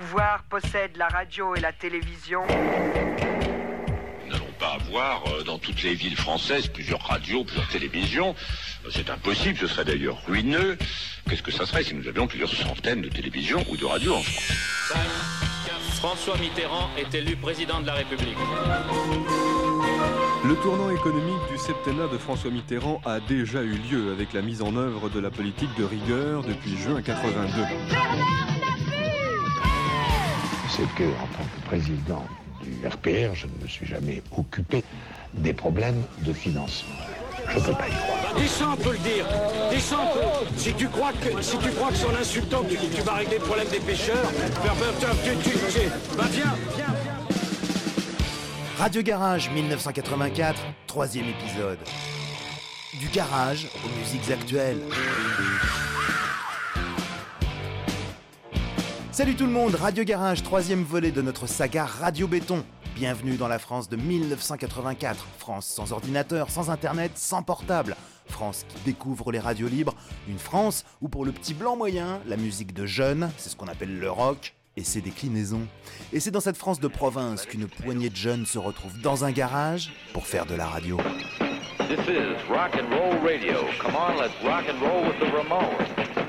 pouvoir possède la radio et la télévision. Nous n'allons pas avoir dans toutes les villes françaises plusieurs radios, plusieurs télévisions. C'est impossible, ce serait d'ailleurs ruineux. Qu'est-ce que ça serait si nous avions plusieurs centaines de télévisions ou de radios en France ? François Mitterrand est élu président de la République. Le tournant économique du septennat de François Mitterrand a déjà eu lieu avec la mise en œuvre de la politique de rigueur depuis juin 82. C'est que, en tant que président du RPR, je ne me suis jamais occupé des problèmes de financement. Je ne peux pas y croire. Deschamps peut le dire. Deschamps peut. Si tu crois que son insultant, tu vas régler le problème des pêcheurs, viens. Radio Garage 1984, 3e épisode. Du garage aux musiques actuelles. Salut tout le monde, Radio Garage, 3e volet de notre saga Radio Béton. Bienvenue dans la France de 1984. France sans ordinateur, sans internet, sans portable. France qui découvre les radios libres. Une France où pour le petit blanc moyen, la musique de jeunes, c'est ce qu'on appelle le rock, et ses déclinaisons. Et c'est dans cette France de province qu'une poignée de jeunes se retrouvent dans un garage pour faire de la radio. This is rock and roll radio. Come on, let's rock and roll with the Ramones.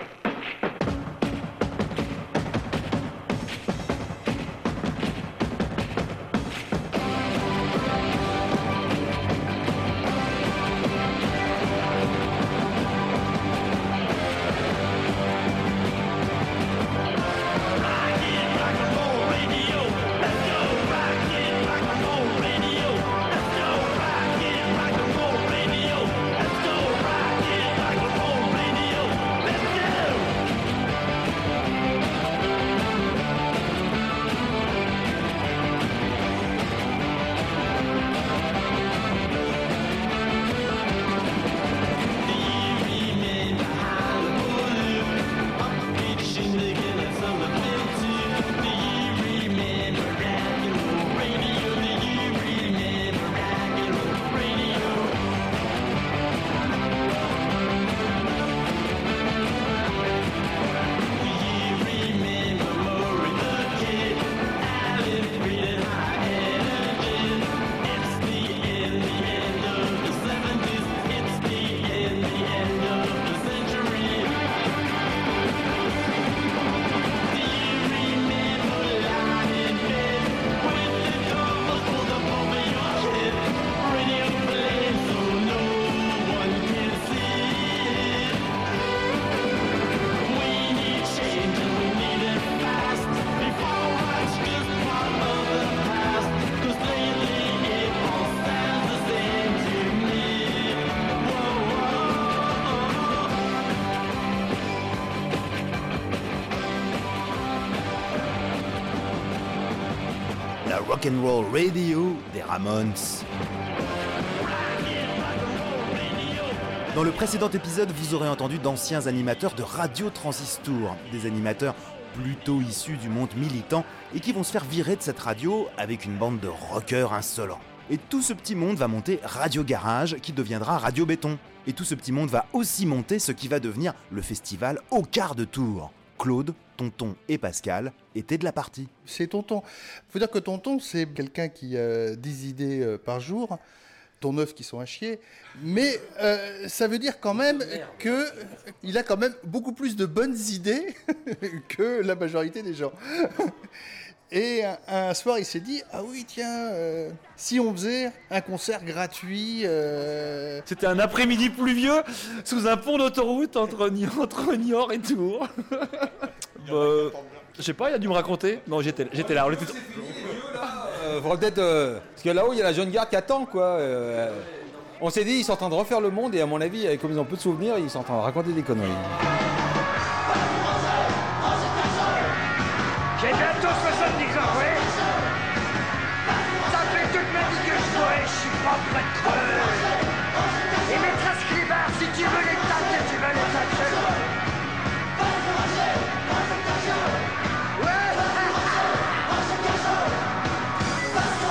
Rock'n'Roll Radio des Ramones. Dans le précédent épisode, vous aurez entendu d'anciens animateurs de Radio Transistor, des animateurs plutôt issus du monde militant et qui vont se faire virer de cette radio avec une bande de rockers insolents. Et tout ce petit monde va monter Radio Garage qui deviendra Radio Béton. Et tout ce petit monde va aussi monter ce qui va devenir le festival au quart de tour. Claude, Tonton et Pascal étaient de la partie. C'est Tonton. Faut dire que Tonton, c'est quelqu'un qui a 10 idées par jour, dont 9 qui sont à chier. Mais ça veut dire quand même qu'il a quand même beaucoup plus de bonnes idées que la majorité des gens. Et un soir, il s'est dit « Ah oui, tiens, si on faisait un concert gratuit... C'était un après-midi pluvieux, sous un pont d'autoroute entre Niort et Tours. Je sais pas, il a dû me raconter. Non, j'étais là. On était... faudrait peut-être... parce que là-haut, il y a la jeune garde qui attend, quoi. On s'est dit, ils sont en train de refaire le monde, et à mon avis, comme ils ont peu de souvenirs, ils sont en train de raconter des conneries. J'ai bientôt 70 ans, oui. Ça fait toute ma vie que je bois, je suis pas prêt de crever. Et maîtresse Clibard, si tu veux les tâcher, tu vas les tâcher. Ouais.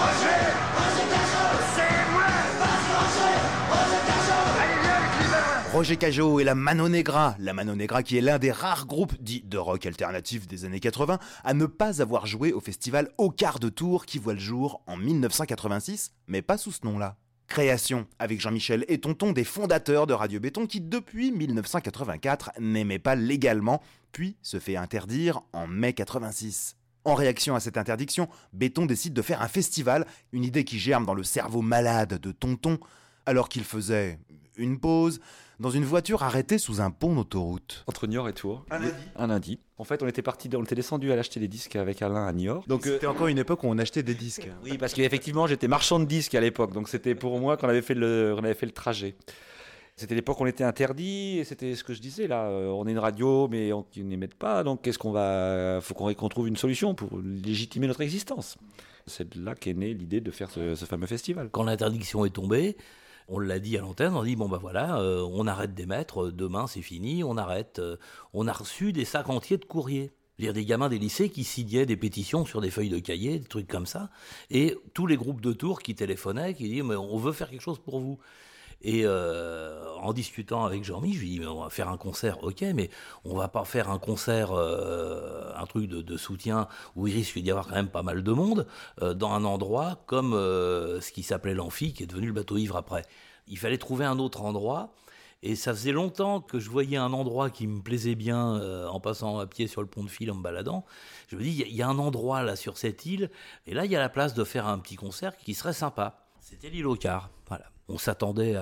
Roger, c'est moi. Roger Cajot et la Mano Negra. La Mano Negra qui est l'un des rares groupes dits de rock alternatif des années 80 à ne pas avoir joué au festival Au Quart de Tour qui voit le jour en 1986, mais pas sous ce nom-là. Création, avec Jean-Michel et Tonton, des fondateurs de Radio Béton qui, depuis 1984, n'aimaient pas légalement, puis se fait interdire en mai 86. En réaction à cette interdiction, Béton décide de faire un festival, une idée qui germe dans le cerveau malade de Tonton, alors qu'il faisait une pause dans une voiture arrêtée sous un pont d'autoroute. Entre Niort et Tours. Un lundi. En fait, on était descendu à l'acheter des disques avec Alain à Niort. Donc c'était encore une époque où on achetait des disques. Oui, parce qu'effectivement, j'étais marchand de disques à l'époque, donc c'était pour moi qu'on avait fait le trajet. C'était l'époque où on était interdit, et c'était ce que je disais là. On est une radio, mais qui n'émettent pas, donc faut qu'on trouve une solution pour légitimer notre existence. C'est là qu'est née l'idée de faire ce fameux festival. Quand l'interdiction est tombée, on l'a dit à l'antenne, on a dit bon ben voilà, on arrête d'émettre, demain c'est fini, on arrête. On a reçu des sacs entiers de courriers. C'est-à-dire des gamins des lycées qui signaient des pétitions sur des feuilles de cahier, des trucs comme ça, et tous les groupes de Tours qui téléphonaient, qui disaient mais on veut faire quelque chose pour vous. Et en discutant avec Jean-Mi, je lui dis mais on va faire un concert, ok, mais on va pas faire un concert, un truc de soutien où il risque d'y avoir quand même pas mal de monde, dans un endroit comme ce qui s'appelait l'Amphi, qui est devenu le Bateau Ivre après. Il fallait trouver un autre endroit, et ça faisait longtemps que je voyais un endroit qui me plaisait bien en passant à pied sur le pont de Fil, en me baladant. Je me dis, il y a un endroit là sur cette île, et là il y a la place de faire un petit concert qui serait sympa. C'était l'île au Quart, voilà. On s'attendait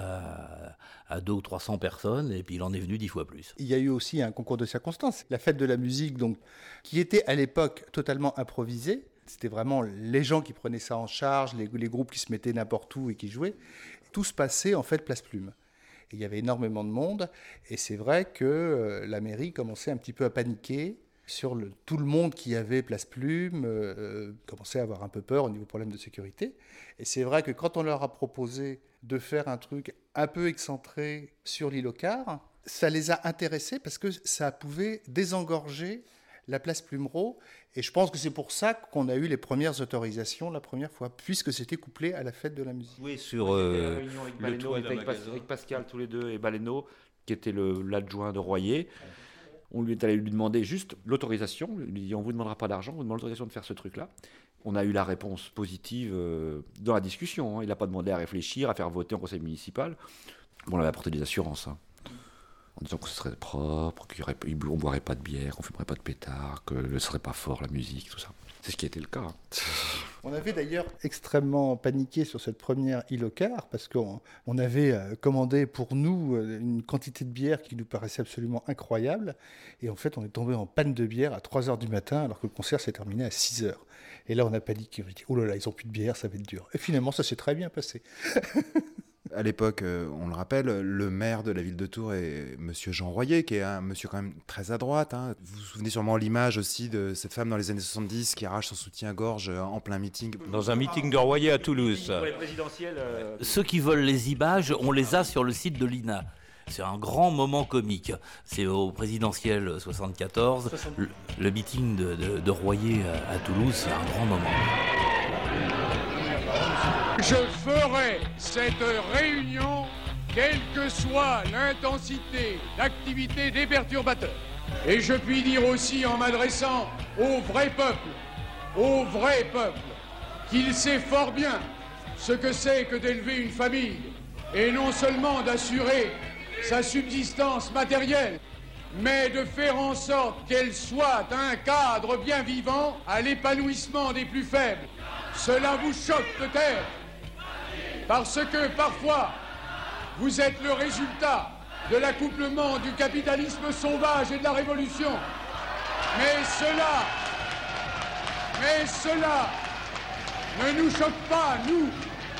à 200 ou 300 personnes, et puis il en est venu 10 fois plus. Il y a eu aussi un concours de circonstances. La fête de la musique, donc, qui était à l'époque totalement improvisée. C'était vraiment les gens qui prenaient ça en charge, les groupes qui se mettaient n'importe où et qui jouaient. Tout se passait en fait Place Plume. Et il y avait énormément de monde, et c'est vrai que la mairie commençait un petit peu à paniquer sur tout le monde qui avait Place Plume, commençait à avoir un peu peur au niveau problème de sécurité. Et c'est vrai que quand on leur a proposé de faire un truc un peu excentré sur l'île au Quart, ça les a intéressés parce que ça pouvait désengorger la place Plumereau. Et je pense que c'est pour ça qu'on a eu les premières autorisations la première fois, puisque c'était couplé à la fête de la musique. Oui, sur avec Pascal, tous les deux, et Baleineau, qui était l'adjoint de Royer. On lui est allé lui demander juste l'autorisation. On lui dit on ne vous demandera pas d'argent, on vous demande l'autorisation de faire ce truc-là. On a eu la réponse positive dans la discussion. Il n'a pas demandé à réfléchir, à faire voter en conseil municipal. Bon, on avait apporté des assurances. En disant que ce serait propre, qu'on ne boirait pas de bière, qu'on ne fumerait pas de pétard, que ce ne serait pas fort la musique, tout ça. C'est ce qui était le cas. On avait d'ailleurs extrêmement paniqué sur cette première île au Quart parce qu'on avait commandé pour nous une quantité de bière qui nous paraissait absolument incroyable. Et en fait, on est tombé en panne de bière à 3h du matin alors que le concert s'est terminé à 6h. Et là, on a paniqué. On a dit, oh là là, ils n'ont plus de bière, ça va être dur. Et finalement, ça s'est très bien passé. À l'époque, on le rappelle, le maire de la ville de Tours est monsieur Jean Royer, qui est un monsieur quand même très à droite. Vous vous souvenez sûrement l'image aussi de cette femme dans les années 70 qui arrache son soutien-gorge en plein meeting. Dans un meeting de Royer à Toulouse. Ceux qui veulent les images, on les a sur le site de l'INA. C'est un grand moment comique. C'est au présidentiel 74, le meeting de Royer à Toulouse, c'est un grand moment. Je ferai cette réunion, quelle que soit l'intensité, l'activité des perturbateurs. Et je puis dire aussi en m'adressant au vrai peuple, qu'il sait fort bien ce que c'est que d'élever une famille, et non seulement d'assurer sa subsistance matérielle, mais de faire en sorte qu'elle soit un cadre bien vivant à l'épanouissement des plus faibles. Cela vous choque peut-être, parce que parfois, vous êtes le résultat de l'accouplement du capitalisme sauvage et de la révolution. Mais cela ne nous choque pas, nous.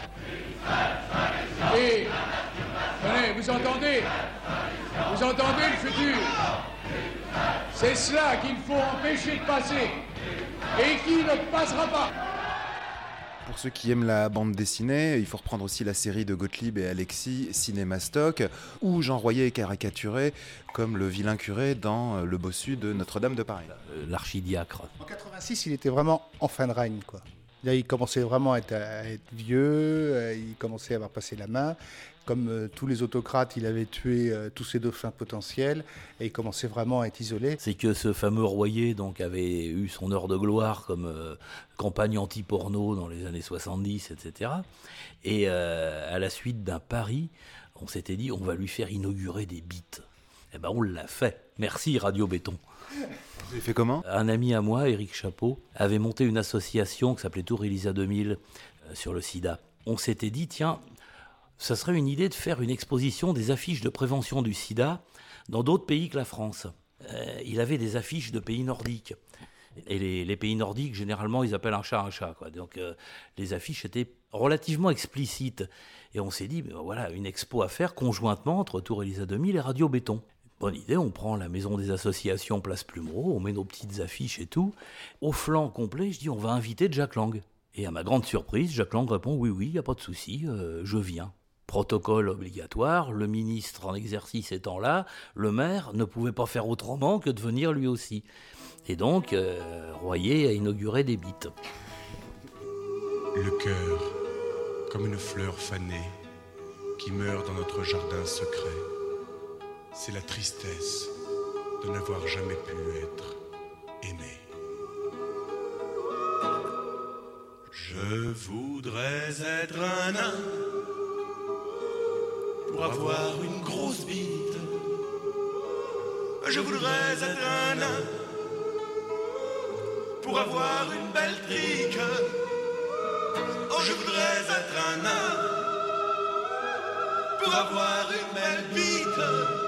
Et, tenez, vous entendez le futur. C'est cela qu'il faut empêcher de passer et qui ne passera pas. Pour ceux qui aiment la bande dessinée, il faut reprendre aussi la série de Gottlieb et Alexis, Cinémastock, où Jean Royer est caricaturé comme le vilain curé dans Le Bossu de Notre-Dame de Paris. L'archidiacre. En 86, il était vraiment en fin de règne, quoi. Là, il commençait vraiment à être vieux, il commençait à avoir passé la main. Comme tous les autocrates, il avait tué tous ses dauphins potentiels et il commençait vraiment à être isolé. C'est que ce fameux Royer donc, avait eu son heure de gloire comme campagne anti-porno dans les années 70, etc. Et à la suite d'un pari, on s'était dit on va lui faire inaugurer des bites. Eh ben on l'a fait. Merci Radio Béton. Vous avez fait comment ? Un ami à moi, Éric Chapeau, avait monté une association qui s'appelait Tour Elisa 2000 sur le sida. On s'était dit, tiens, ça serait une idée de faire une exposition des affiches de prévention du sida dans d'autres pays que la France. Il avait des affiches de pays nordiques. Et les pays nordiques, généralement, ils appellent un chat, quoi. Donc les affiches étaient relativement explicites. Et on s'est dit, ben voilà, une expo à faire conjointement entre Tour Elisa 2000 et Radio Béton. Bonne idée, on prend la maison des associations Place Plumereau, on met nos petites affiches et tout. Au flanc complet, je dis, on va inviter Jack Lang. Et à ma grande surprise, Jack Lang répond, oui, il n'y a pas de souci, je viens. Protocole obligatoire, le ministre en exercice étant là, le maire ne pouvait pas faire autrement que de venir lui aussi. Et donc, Royer a inauguré des bites. Le cœur, comme une fleur fanée, qui meurt dans notre jardin secret. C'est la tristesse de n'avoir jamais pu être aimé. Je voudrais être un nain pour avoir une grosse bite. Je voudrais être un nain pour avoir une belle trique. Oh, je voudrais être un nain pour avoir une belle bite.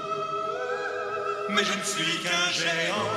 Mais je ne suis qu'un géant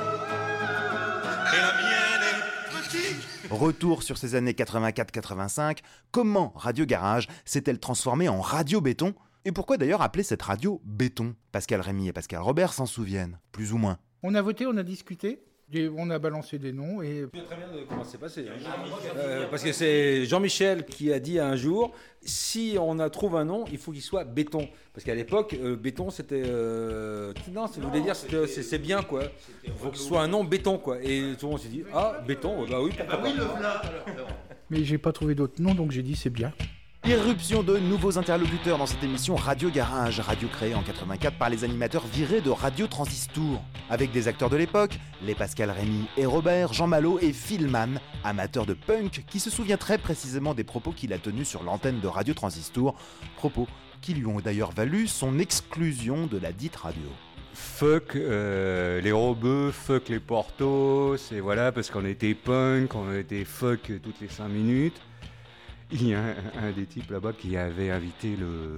et la mienne est petite. Retour sur ces années 84-85, comment Radio Garage s'est-elle transformée en Radio Béton ? Et pourquoi d'ailleurs appeler cette radio Béton ? Pascal Rémy et Pascal Robert s'en souviennent, plus ou moins. On a voté, on a discuté, on a balancé des noms et... Je sais très bien de comment c'est passé. Parce que c'est Jean-Michel qui a dit un jour, si on trouve un nom, il faut qu'il soit béton. Parce qu'à l'époque, béton c'était... Non, ça voulait dire c'est bien quoi. Il faut qu'il soit un nom béton quoi. Et tout le monde s'est dit, ah béton, bah oui, pourquoi pas. Mais j'ai pas trouvé d'autres noms donc j'ai dit c'est bien. Irruption de nouveaux interlocuteurs dans cette émission Radio Garage, radio créée en 84 par les animateurs virés de Radio Transistor. Avec des acteurs de l'époque, les Pascal Rémy et Robert, Jean Malo et Phil Mann, amateur de punk qui se souvient très précisément des propos qu'il a tenus sur l'antenne de Radio Transistor, propos qui lui ont d'ailleurs valu son exclusion de la dite radio. Fuck les robeux, fuck les portos, et voilà, parce qu'on était punk, on était fuck toutes les 5 minutes. Il y a un des types là-bas qui avait invité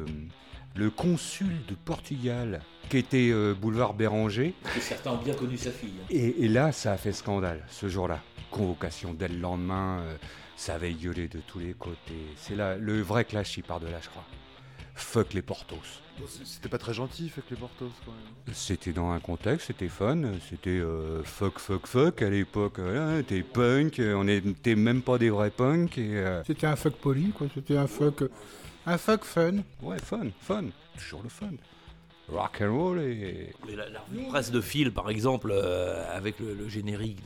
le consul de Portugal, qui était boulevard Béranger. Et certains ont bien connu sa fille. Et là, ça a fait scandale, ce jour-là. Convocation dès le lendemain, ça avait gueulé de tous les côtés. C'est là, le vrai clash, il part de là, je crois. Fuck les portos. C'était pas très gentil, fuck les portos, quand même. C'était dans un contexte, c'était fun, c'était fuck à l'époque, voilà, t'es punk, on n'était même pas des vrais punks. C'était un fuck poli, quoi, c'était un fuck fun. Ouais, fun, toujours le fun. Rock and roll et... La revue de presse de Phil, par exemple, avec le générique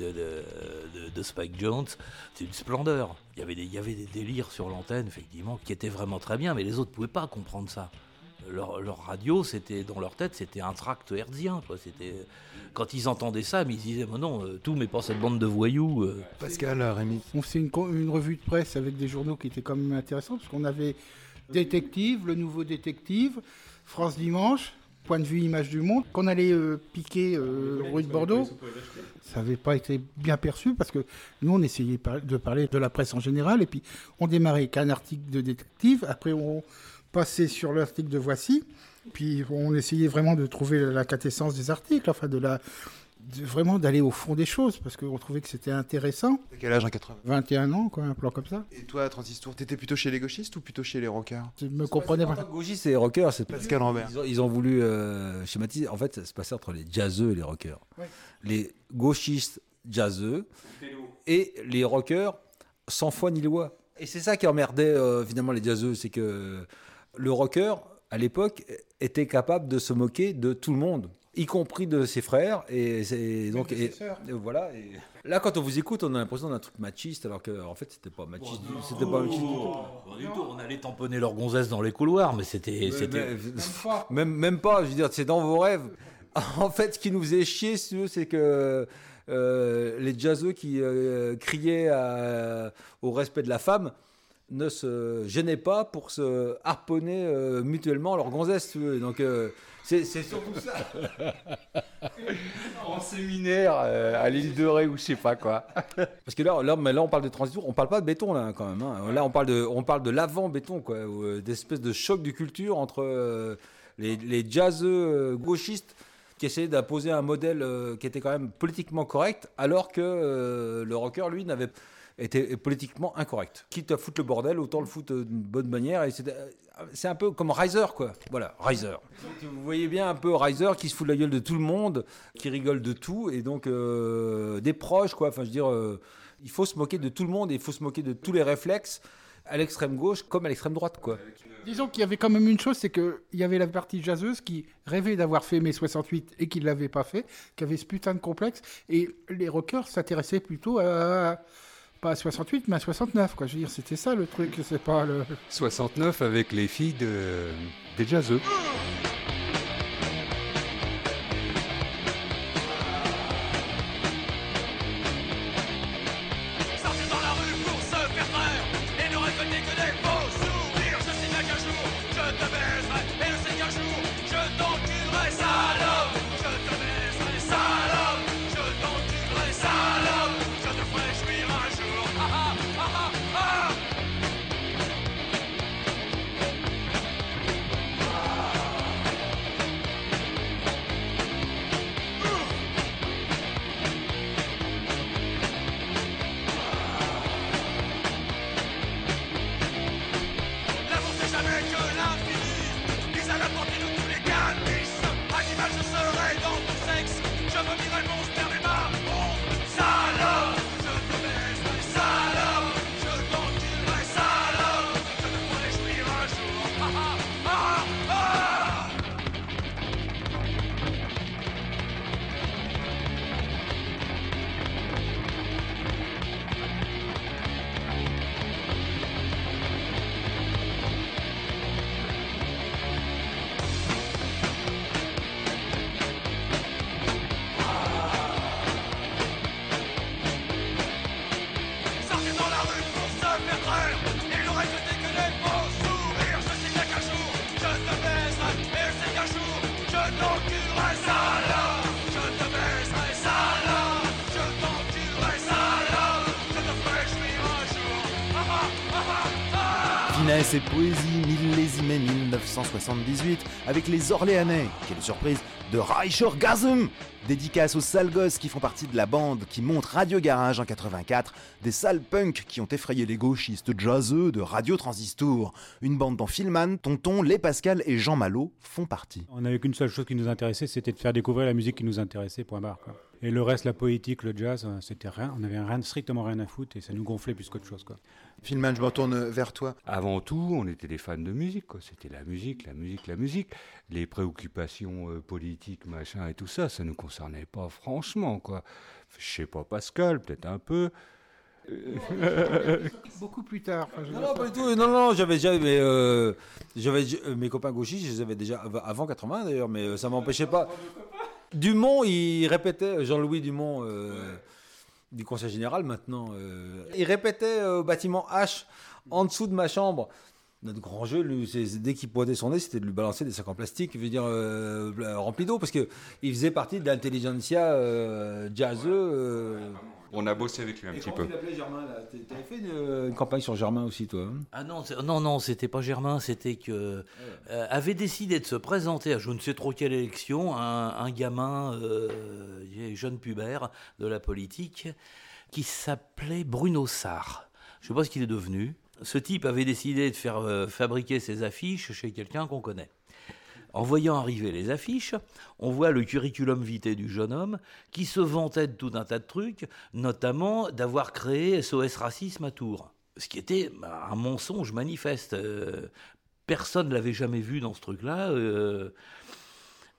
de Spike Jones, c'est une splendeur. Il y avait des délires sur l'antenne, effectivement, qui étaient vraiment très bien, mais les autres ne pouvaient pas comprendre ça. Leur radio, c'était dans leur tête, c'était un tract hertzien, quoi. C'était quand ils entendaient ça, mais ils disaient mais non, tout mais pas cette bande de voyous. Pascal Rémy. On faisait une revue de presse avec des journaux qui étaient quand même intéressants parce qu'on avait Détective, Le Nouveau Détective, France Dimanche, Point de vue Image du Monde, qu'on allait piquer rue de Bordeaux. Ça n'avait pas été bien perçu parce que nous on essayait de parler de la presse en général et puis on démarrait avec un article de détective, après on passait sur l'article de Voici, puis on essayait vraiment de trouver la quintessence des articles, enfin vraiment d'aller au fond des choses, parce qu'on trouvait que c'était intéressant. T'as quel âge en 80 ? 21 ans, quoi, un plan comme ça. Et toi, Transistor, t'étais plutôt chez les gauchistes ou plutôt chez les rockers ? Je me comprenais pas. Gauchistes et les rockers, c'est Pascal Robert. Ils ont voulu schématiser. En fait, ça se passait entre les jazzeux et les rockers. Ouais. Les gauchistes jazzeux et les rockers sans foi ni loi. Et c'est ça qui emmerdait finalement les jazzeux, c'est que le rocker, à l'époque, était capable de se moquer de tout le monde. y compris de ses frères et donc de ses sœurs. et voilà. Et là, quand on vous écoute, on a l'impression d'un truc machiste, alors que en fait, c'était pas machiste. C'était pas machiste du tout. Pas du tout. On allait tamponner leurs gonzesses dans les couloirs, mais c'était même pas. Je veux dire, c'est dans vos rêves. En fait, ce qui nous faisait chier, si tu veux, c'est que les jazzeux qui criaient au respect de la femme ne se gênaient pas pour se harponner mutuellement leurs gonzesses, si tu veux. Donc c'est surtout ça. En séminaire à l'île de Ré ou je sais pas quoi. Parce que là, on parle de transistor, on parle pas de béton là quand même. Hein. Là, on parle de l'avant-béton, quoi, d'espèce de choc de culture entre les jazzeux gauchistes qui essayaient d'imposer un modèle qui était quand même politiquement correct, alors que le rocker, lui, était politiquement incorrect. Quitte à foutre le bordel, autant le foutre d'une bonne manière. Et c'est un peu comme Riser, quoi. Voilà, Riser. Vous voyez bien un peu Riser qui se fout de la gueule de tout le monde, qui rigole de tout, et donc des proches, quoi. Enfin, je veux dire, il faut se moquer de tout le monde, et il faut se moquer de tous les réflexes, à l'extrême gauche comme à l'extrême droite, quoi. Disons qu'il y avait quand même une chose, c'est qu'il y avait la partie jazzeuse qui rêvait d'avoir fait mai 68 et qui ne l'avait pas fait, qui avait ce putain de complexe, et les rockers s'intéressaient plutôt à... pas à 68, mais à 69, quoi. Je veux dire, c'était ça le truc, c'est pas le... 69 avec les filles des jazzeux. Finesse et poésie millésimée 1978 avec les Orléanais, quelle surprise, de Reichergasm. Dédicace aux sales gosses qui font partie de la bande qui monte Radio Garage en 84, des sales punks qui ont effrayé les gauchistes jazzeux de Radio Transistor, une bande dont Philman, Tonton, Les Pascal et Jean Malo font partie. On n'avait qu'une seule chose qui nous intéressait, c'était de faire découvrir la musique qui nous intéressait, point barre, quoi. Et le reste, la poétique, le jazz, c'était rien, on avait strictement rien à foutre et ça nous gonflait plus qu'autre chose, quoi. Philman, je me retourne vers toi. Avant tout, on était des fans de musique, quoi. C'était la musique. Les préoccupations politiques, machin et tout ça, ça nous concernait pas franchement, quoi. Je sais pas, Pascal, peut-être un peu. Beaucoup plus tard. Enfin, non, pas du tout. Non, j'avais déjà, mes copains gauchistes, je les avais déjà avant 80 d'ailleurs, mais ça m'empêchait pas. Dumont, il répétait, Jean-Louis Dumont, du Conseil Général maintenant, il répétait au bâtiment H, en dessous de ma chambre. Notre grand jeu, lui, dès qu'il pointait son nez, c'était de lui balancer des sacs en plastique, je veux dire, remplis d'eau, parce qu'il faisait partie de l'intelligentsia jazzeux. On a bossé avec lui un petit peu. Tu l'appelais Germain, là. T'avais fait une campagne sur Germain aussi, toi, hein? Ah non, c'était pas Germain, c'était que avait décidé de se présenter à je ne sais trop quelle élection un gamin jeune pubère de la politique qui s'appelait Bruno Sarr. Je sais pas ce qu'il est devenu. Ce type avait décidé de faire fabriquer ses affiches chez quelqu'un qu'on connaît. En voyant arriver les affiches, on voit le curriculum vitae du jeune homme qui se vantait de tout un tas de trucs, notamment d'avoir créé SOS Racisme à Tours. Ce qui était un mensonge manifeste. Personne ne l'avait jamais vu dans ce truc-là.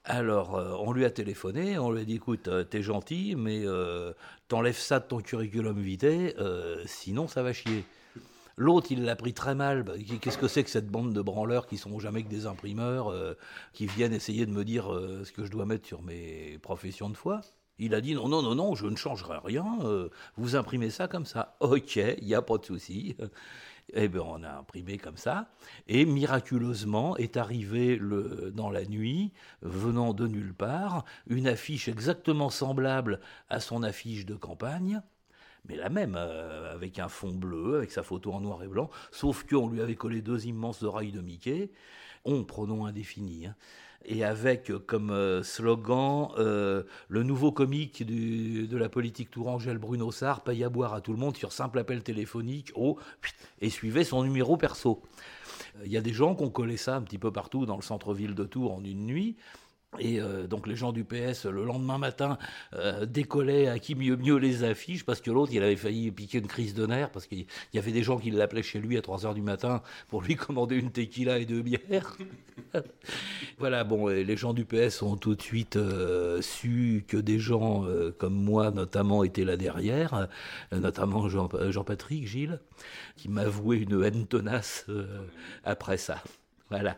Alors, on lui a téléphoné, on lui a dit, écoute, t'es gentil, mais t'enlèves ça de ton curriculum vitae, sinon ça va chier. L'autre, il l'a pris très mal. Qu'est-ce que c'est que cette bande de branleurs qui sont jamais que des imprimeurs, qui viennent essayer de me dire ce que je dois mettre sur mes professions de foi? Il a dit non, je ne changerai rien, vous imprimez ça comme ça. Ok, il n'y a pas de souci. Eh bien, on a imprimé comme ça, et miraculeusement est arrivée dans la nuit, venant de nulle part, une affiche exactement semblable à son affiche de campagne, mais la même, avec un fond bleu, avec sa photo en noir et blanc, sauf qu'on lui avait collé 2 immenses oreilles de Mickey, pronom indéfini, hein, et avec comme slogan le nouveau comique de la politique tourangelle Bruno Sarr paye à boire à tout le monde sur simple appel téléphonique et suivait son numéro perso. Il y a des gens qui ont collé ça un petit peu partout dans le centre-ville de Tours en une nuit. Et donc les gens du PS, le lendemain matin, décollaient à qui mieux les affiches, parce que l'autre, il avait failli piquer une crise de nerfs, parce qu'il y avait des gens qui l'appelaient chez lui à 3h du matin pour lui commander une tequila et 2 bières. Voilà, bon, les gens du PS ont tout de suite su que des gens comme moi, notamment, étaient là derrière, notamment Jean-Patrick Gilles, qui m'avouait une haine tenace après ça. Voilà.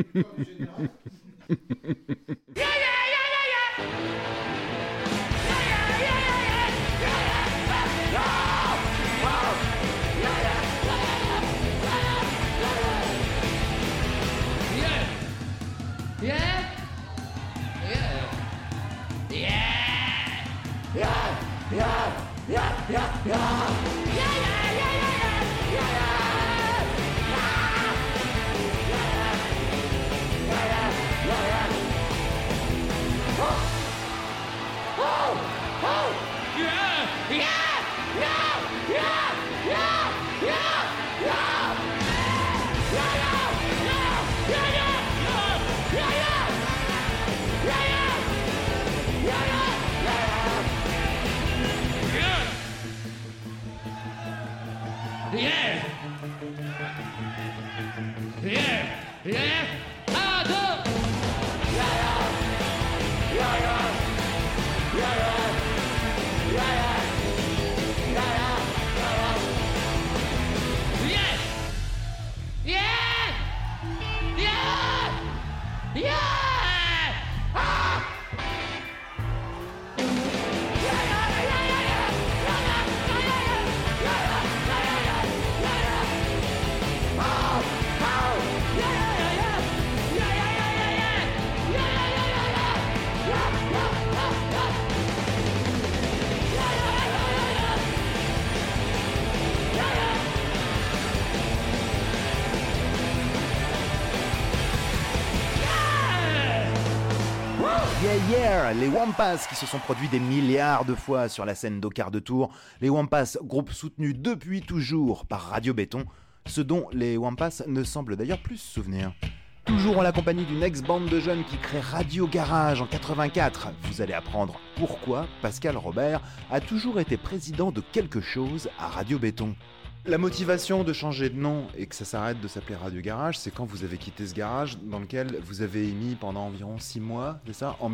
Les Wampas qui se sont produits des milliards de fois sur la scène d'Au-Quart de Tour. Les Wampas, groupe soutenu depuis toujours par Radio Béton, ce dont les Wampas ne semblent d'ailleurs plus se souvenir. Toujours en la compagnie d'une ex-bande de jeunes qui crée Radio Garage en 84, vous allez apprendre pourquoi Pascal Robert a toujours été président de quelque chose à Radio Béton. La motivation de changer de nom et que ça s'arrête de s'appeler Radio Garage, c'est quand vous avez quitté ce garage dans lequel vous avez émis pendant environ 6 mois, c'est ça, en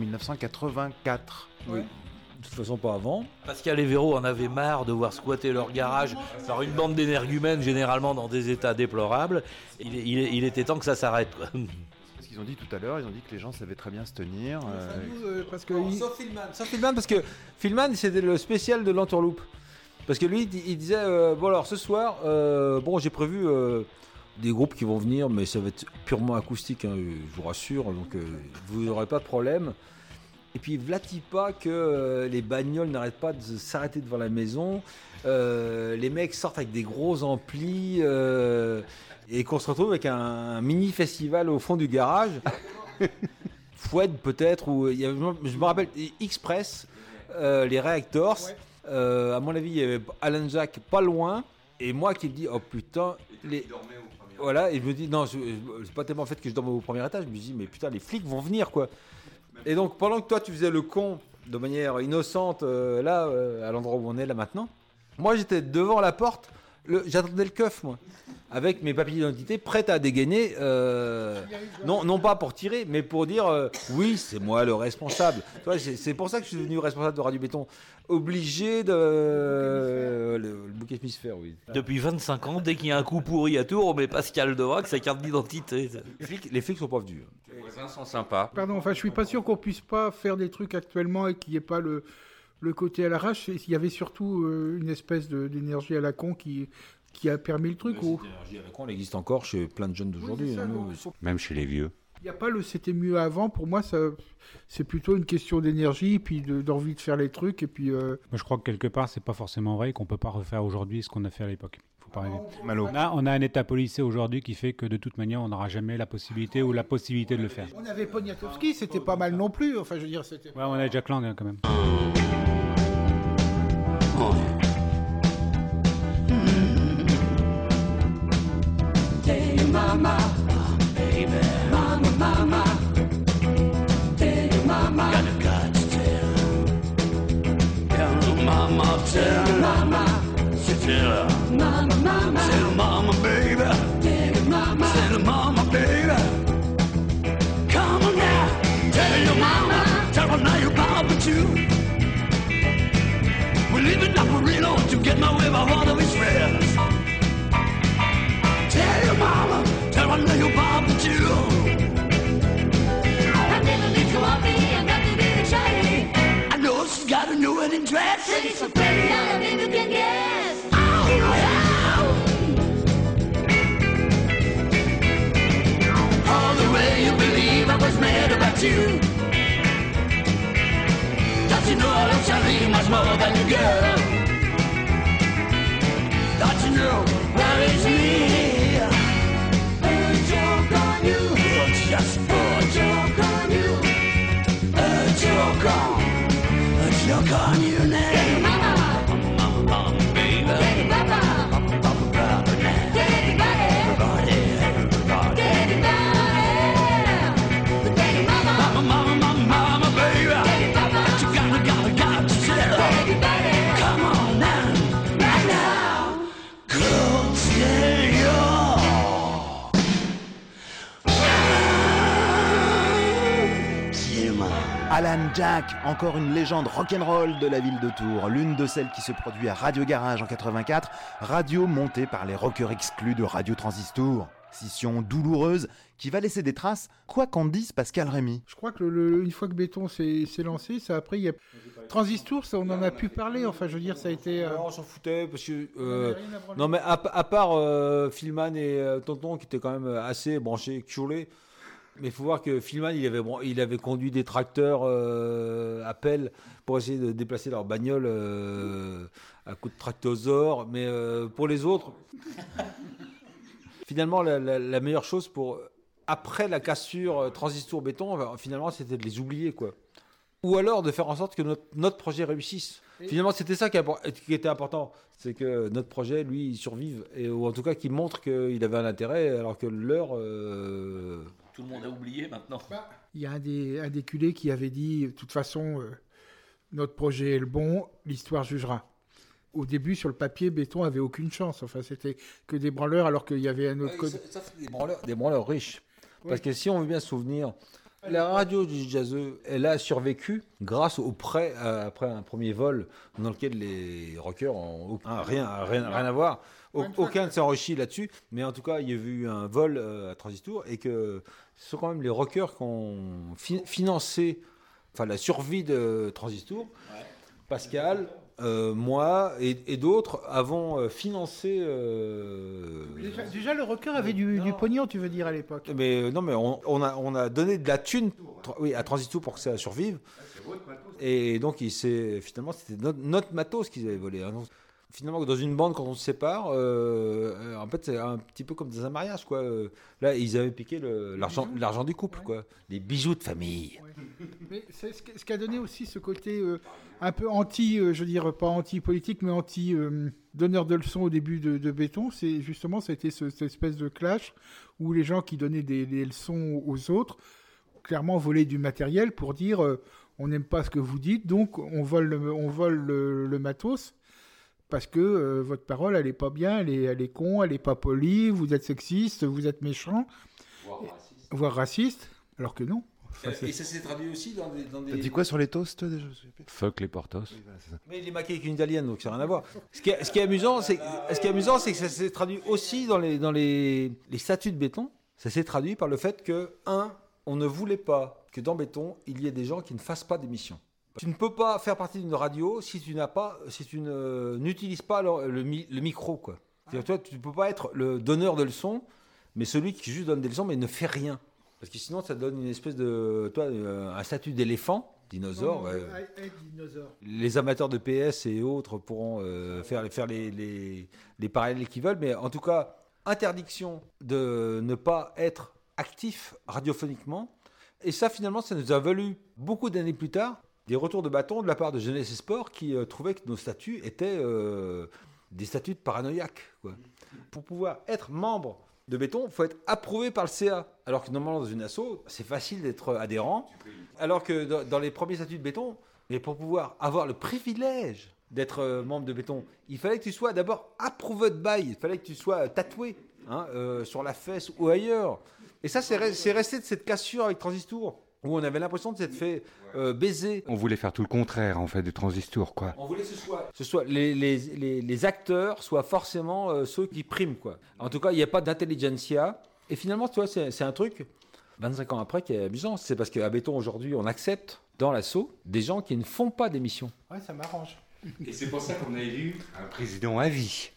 1984. Oui. De toute façon, pas avant. Pascal et Véro en avaient marre de voir squatter leur garage par une bande d'énergumènes, généralement dans des états déplorables. Il était temps que ça s'arrête, quoi. Ce qu'ils ont dit tout à l'heure, ils ont dit que les gens savaient très bien se tenir. Sauf Philman, parce que Philman, c'était le spécial de l'entourloupe. Parce que lui, il disait, bon alors ce soir, j'ai prévu des groupes qui vont venir, mais ça va être purement acoustique, hein, je vous rassure, donc vous n'aurez pas de problème. Et puis vlati pas que les bagnoles n'arrêtent pas de s'arrêter devant la maison, les mecs sortent avec des gros amplis, et qu'on se retrouve avec un mini festival au fond du garage. Fouette peut-être, ou je me rappelle, Express, les Reactors. Ouais. À mon avis, il y avait Alan Jack pas loin, et moi qui me dis oh putain, voilà, et je me dis non, c'est pas tellement le fait que je dorme au premier étage, je me dis mais putain, les flics vont venir quoi. Et donc pendant que toi tu faisais le con de manière innocente à l'endroit où on est là maintenant, moi j'étais devant la porte, j'attendais le keuf moi. avec mes papiers d'identité prêts à dégainer, non pas pour tirer, mais pour dire oui, c'est moi le responsable. Tu vois, c'est pour ça que je suis devenu responsable de Radio Béton. Obligé de... le bouquet hémisphère, oui. Depuis 25 ans, dès qu'il y a un coup pourri à Tours, on met Pascal devant avec sa carte d'identité. Les flics sont pas venus. Les voisins sont sympas. Pardon, enfin, je suis pas sûr qu'on puisse pas faire des trucs actuellement et qu'il n'y ait pas le côté à l'arrache. Il y avait surtout une espèce d'énergie à la con qui a permis le truc. Cette énergie à la con, elle existe encore chez plein de jeunes d'aujourd'hui. Même chez les vieux. Il n'y a pas le c'était mieux avant. Pour moi, c'est plutôt une question d'énergie, puis d'envie de faire les trucs. Et puis, Moi, je crois que quelque part, c'est pas forcément vrai qu'on ne peut pas refaire aujourd'hui ce qu'on a fait à l'époque. Faut pas rêver. On a un état policier aujourd'hui qui fait que de toute manière, on n'aura jamais la possibilité de le faire. On avait Poniatowski, c'était pas mal non plus. Enfin, je veux dire, c'était. Ouais, on a Jack Lang hein, quand même. Hey, mama, baby, mama, mama. Tell your mama, got to tell. Tell mama, tell mama, tell mama, mama, tell mama, baby, tell mama, tell mama, baby. Come on now, tell your mama, tell her now you're papa too. We're leaving Naparino to get my way by one of his friends. Tell your mama, tell her now you're papa too. I never been to Albany, I'm not to be excited. I know she's got a new wedding dress. And it's so pretty, I don't think you can guess. Oh, all the way you believe I was mad about you. Don't you know I love Charlie much more than you, girl? Don't you know where is me? A joke on you. Just a joke on you. A joke on you now. Daddy mama, mama, baby. Daddy papa, papa, daddy body, everybody, daddy body, daddy mama, mama, baby. Daddy papa, but you got to tell. Daddy body, come on now, right now, come stay young. Alan Jack, encore une légende rock'n'roll de la ville de Tours, l'une de celles qui se produit à Radio Garage en 84, radio montée par les rockers exclus de Radio Transistor. Scission douloureuse qui va laisser des traces, quoi qu'en dise Pascal Rémy. Je crois que une fois que Béton s'est lancé, ça après il y a Transistor, ça on en a pu parler. Enfin, je veux dire, ça a été. On s'en foutait parce que non mais à part Philman et Tonton qui étaient quand même assez branchés, culés. Mais il faut voir que Philman, il avait conduit des tracteurs à pelle pour essayer de déplacer leur bagnole à coups de tractosaure. Mais pour les autres, finalement, la meilleure chose après la cassure Transistor Béton, finalement, c'était de les oublier, quoi. Ou alors de faire en sorte que notre projet réussisse. Finalement, c'était ça qui était important. C'est que notre projet, lui, il survive. Ou en tout cas, qu'il montre qu'il avait un intérêt, alors que leur... Tout le monde a oublié maintenant. Il y a un des culés qui avait dit, de toute façon, notre projet est le bon, l'histoire jugera. Au début, sur le papier, Béton avait aucune chance. Enfin, c'était que des branleurs, alors qu'il y avait un autre code. Ça, c'est des branleurs riches. Oui. Parce que si on veut bien se souvenir, la radio du jazzeux, elle a survécu grâce au prêt après un premier vol dans lequel les rockers n'ont rien à voir. Aucun ne s'est enrichi là-dessus, mais en tout cas, il y a eu un vol à Transistor et que ce sont quand même les rockers qui ont financé la survie de Transistor. Ouais. Pascal, moi et d'autres avons financé. Déjà, le rocker avait du pognon, tu veux dire, à l'époque. Mais non, mais on a donné de la thune, à Transistor pour que ça survive. Et donc, finalement, c'était notre matos qu'ils avaient volé. Hein. Finalement, dans une bande, quand on se sépare, en fait, c'est un petit peu comme dans un mariage, quoi. Là, ils avaient piqué l'argent du couple, quoi. Les bijoux de famille. Ouais. Mais c'est ce qui a donné aussi ce côté un peu anti, je veux dire, pas anti-politique, mais anti-donneur de leçons au début de Béton. C'est justement, c'était cette espèce de clash où les gens qui donnaient des leçons aux autres, clairement, volaient du matériel pour dire on n'aime pas ce que vous dites, donc on vole le matos. parce que votre parole, elle est pas bien, elle est con, elle est pas polie, vous êtes sexiste, vous êtes méchant, voire raciste, alors que non. Et ça s'est traduit aussi dans des... T'as dit quoi sur les toasts déjà? Fuck les portos. Oui, voilà, c'est ça. Mais il est maquillé avec une italienne, donc ça n'a rien à voir. Ce qui est amusant, c'est que ça s'est traduit aussi dans les statuts de Béton. Ça s'est traduit par le fait que, on ne voulait pas que dans Béton, il y ait des gens qui ne fassent pas d'émissions. Tu ne peux pas faire partie d'une radio si tu n'utilises pas le micro, quoi. C'est-à-dire, toi, tu ne peux pas être le donneur de leçons, mais celui qui juste donne des leçons, mais ne fait rien. Parce que sinon, ça donne une espèce de... un statut d'éléphant, dinosaure. Dinosaure. Les amateurs de PS et autres pourront faire les parallèles qu'ils veulent, mais en tout cas, interdiction de ne pas être actif radiophoniquement. Et ça, finalement, ça nous a valu, beaucoup d'années plus tard, des retours de bâton de la part de Jeunesse et Sport qui trouvaient que nos statuts étaient des statuts de paranoïaques, quoi. Pour pouvoir être membre de Béton, il faut être approuvé par le CA. Alors que normalement, dans une asso, c'est facile d'être adhérent. Alors que dans les premiers statuts de Béton, et pour pouvoir avoir le privilège d'être membre de Béton, il fallait que tu sois d'abord approuvé de bail. Il fallait que tu sois tatoué sur la fesse ou ailleurs. Et ça, c'est resté de cette cassure avec Transistor, où on avait l'impression de s'être fait baiser. On voulait faire tout le contraire, en fait, de Transistor, quoi. On voulait que ce soit les acteurs soient forcément ceux qui priment, quoi. En tout cas, il n'y a pas d'intelligentsia. Et finalement, tu vois, c'est un truc, 25 ans après, qui est amusant. C'est parce qu'à Béton, aujourd'hui, on accepte dans l'assaut des gens qui ne font pas d'émission. Ouais, ça m'arrange. Et c'est pour ça qu'on a élu un président à vie.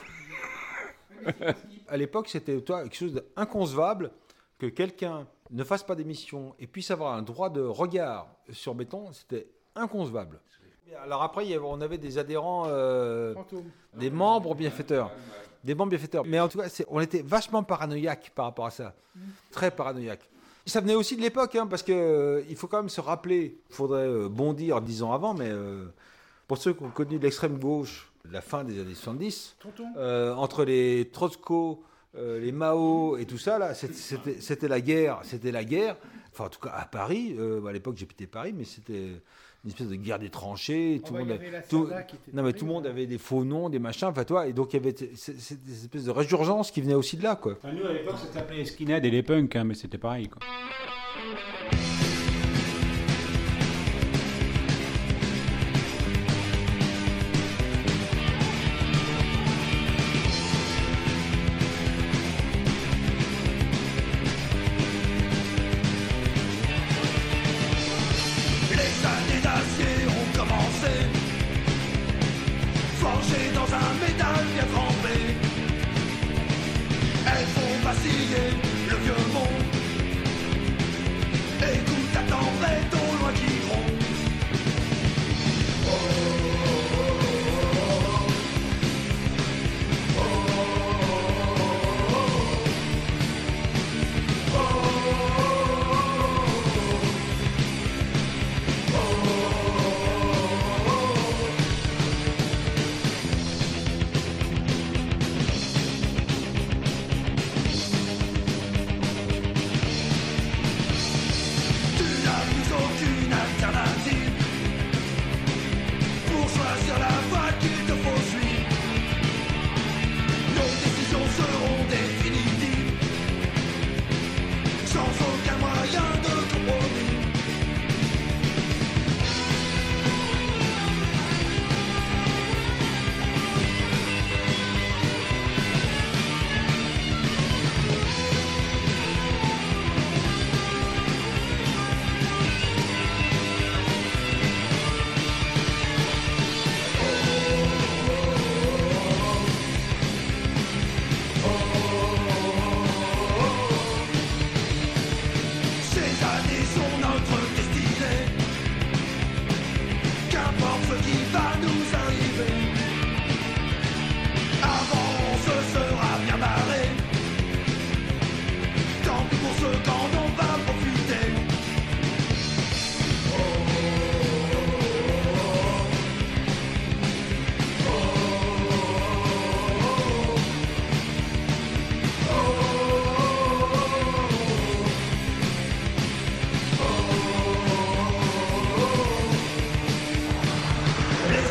À l'époque, c'était quelque chose d'inconcevable que quelqu'un ne fasse pas d'émission et puisse avoir un droit de regard sur Béton, c'était inconcevable. Alors après, on avait des adhérents, des membres bienfaiteurs. Des membres bienfaiteurs. Mais en tout cas, on était vachement paranoïaques par rapport à ça. Très paranoïaques. Ça venait aussi de l'époque, parce qu'il faut quand même se rappeler, il faudrait bondir 10 ans avant, mais pour ceux qui ont connu l'extrême gauche, la fin des années 70, entre les Trotsko, les Mao et tout ça, là, c'était la guerre. Enfin, en tout cas, à Paris, à l'époque, j'ai quitté Paris, mais c'était une espèce de guerre des tranchées. Tout le monde avait des faux noms, des machins, enfin, toi, et donc il y avait cette espèce de résurgence qui venait aussi de là, quoi. Nous, à l'époque, ça s'appelait les skinheads et les punks, mais c'était pareil, quoi. Les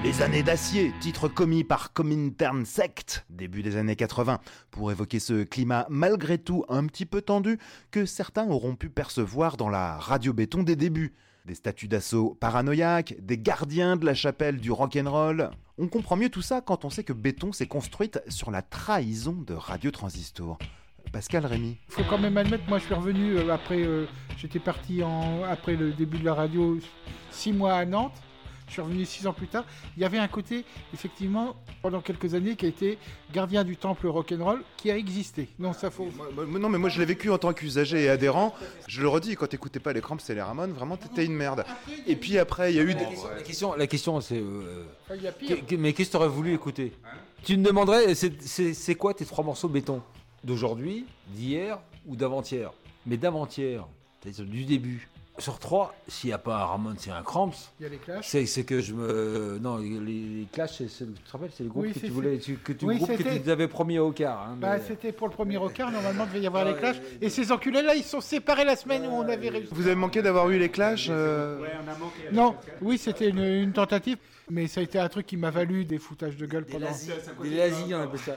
Les années d'acier, titre commis par Comintern Sect, début des années 80, pour évoquer ce climat malgré tout un petit peu tendu que certains auront pu percevoir dans la radio béton des débuts. Des statuts d'assaut paranoïaques, des gardiens de la chapelle du rock'n'roll. On comprend mieux tout ça quand on sait que Béton s'est construite sur la trahison de Radio Transistor. Pascal Rémy. Il faut quand même admettre, moi je suis revenu après, j'étais parti après le début de la radio 6 mois à Nantes. Je suis revenu 6 ans plus tard. Il y avait un côté, effectivement, pendant quelques années, qui a été gardien du temple rock'n'roll, qui a existé. Non, ça faut. Non, mais moi je l'ai vécu en tant qu'usager et adhérent. Je le redis, quand t'écoutais pas les Cramps et les Ramones, vraiment t'étais une merde. Et puis après, il y a eu des. La question c'est. Il y a pire. Mais qu'est-ce que t'aurais voulu écouter? Tu me demanderais, c'est quoi tes 3 morceaux béton? D'aujourd'hui, d'hier ou d'avant-hier? Mais d'avant-hier, c'est-à-dire du début. Sur 3, s'il n'y a pas un Ramones, c'est un Cramps. Il y a les Clash. C'est que je me. Non, les Clash, tu te rappelles, c'est le groupe que tu voulais. Que tu avais promis au quart. Hein, C'était pour le premier au quart, normalement, il devait y avoir les Clash. Et ces enculés-là, ils sont séparés la semaine où on avait réussi. Vous avez manqué d'avoir eu les Clash Ouais, on a manqué. Non, oui, c'était une tentative. Mais ça a été un truc qui m'a valu des foutages de gueule pendant... Des lazis, on appelle ça.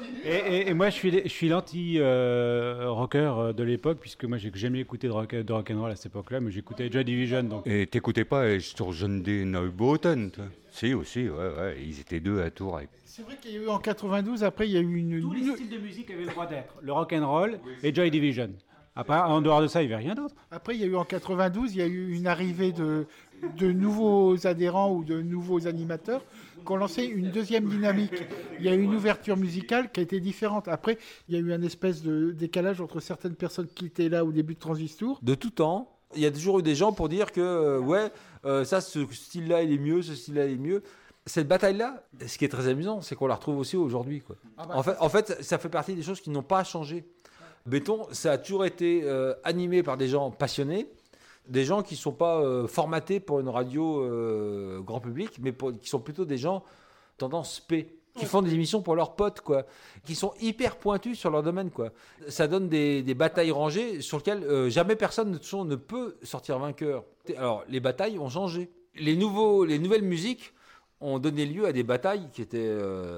Et moi, je suis l'anti-rocker de l'époque, puisque moi, j'ai jamais écouté de rock'n'roll à cette époque-là, mais j'écoutais Joy Division. Donc. Et t'écoutais pas Sturgeon des Neubauten, toi? Si, aussi, ouais, ils étaient 2 à Tours. C'est vrai qu'il y a eu en 92, après, il y a eu une... Tous les styles de musique avaient le droit d'être, le rock'n'roll et Joy Division. Après, en dehors de ça, il n'y avait rien d'autre. Après, il y a eu en 92, il y a eu une arrivée de nouveaux adhérents ou de nouveaux animateurs qui ont lancé une deuxième dynamique. Il y a eu une ouverture musicale qui a été différente. Après, il y a eu un espèce de décalage entre certaines personnes qui étaient là au début de Transistor. De tout temps, il y a toujours eu des gens pour dire que, ça, ce style-là, il est mieux, ce style-là, il est mieux. Cette bataille-là, ce qui est très amusant, c'est qu'on la retrouve aussi aujourd'hui, quoi. En fait, ça fait partie des choses qui n'ont pas changé. Béton, ça a toujours été animé par des gens passionnés, des gens qui ne sont pas formatés pour une radio grand public, mais qui sont plutôt des gens tendance P, qui font des émissions pour leurs potes, quoi, qui sont hyper pointus sur leur domaine, quoi. Ça donne des batailles rangées sur lesquelles jamais personne ne peut sortir vainqueur. Alors, les batailles ont changé. Les nouvelles musiques ont donné lieu à des batailles qui étaient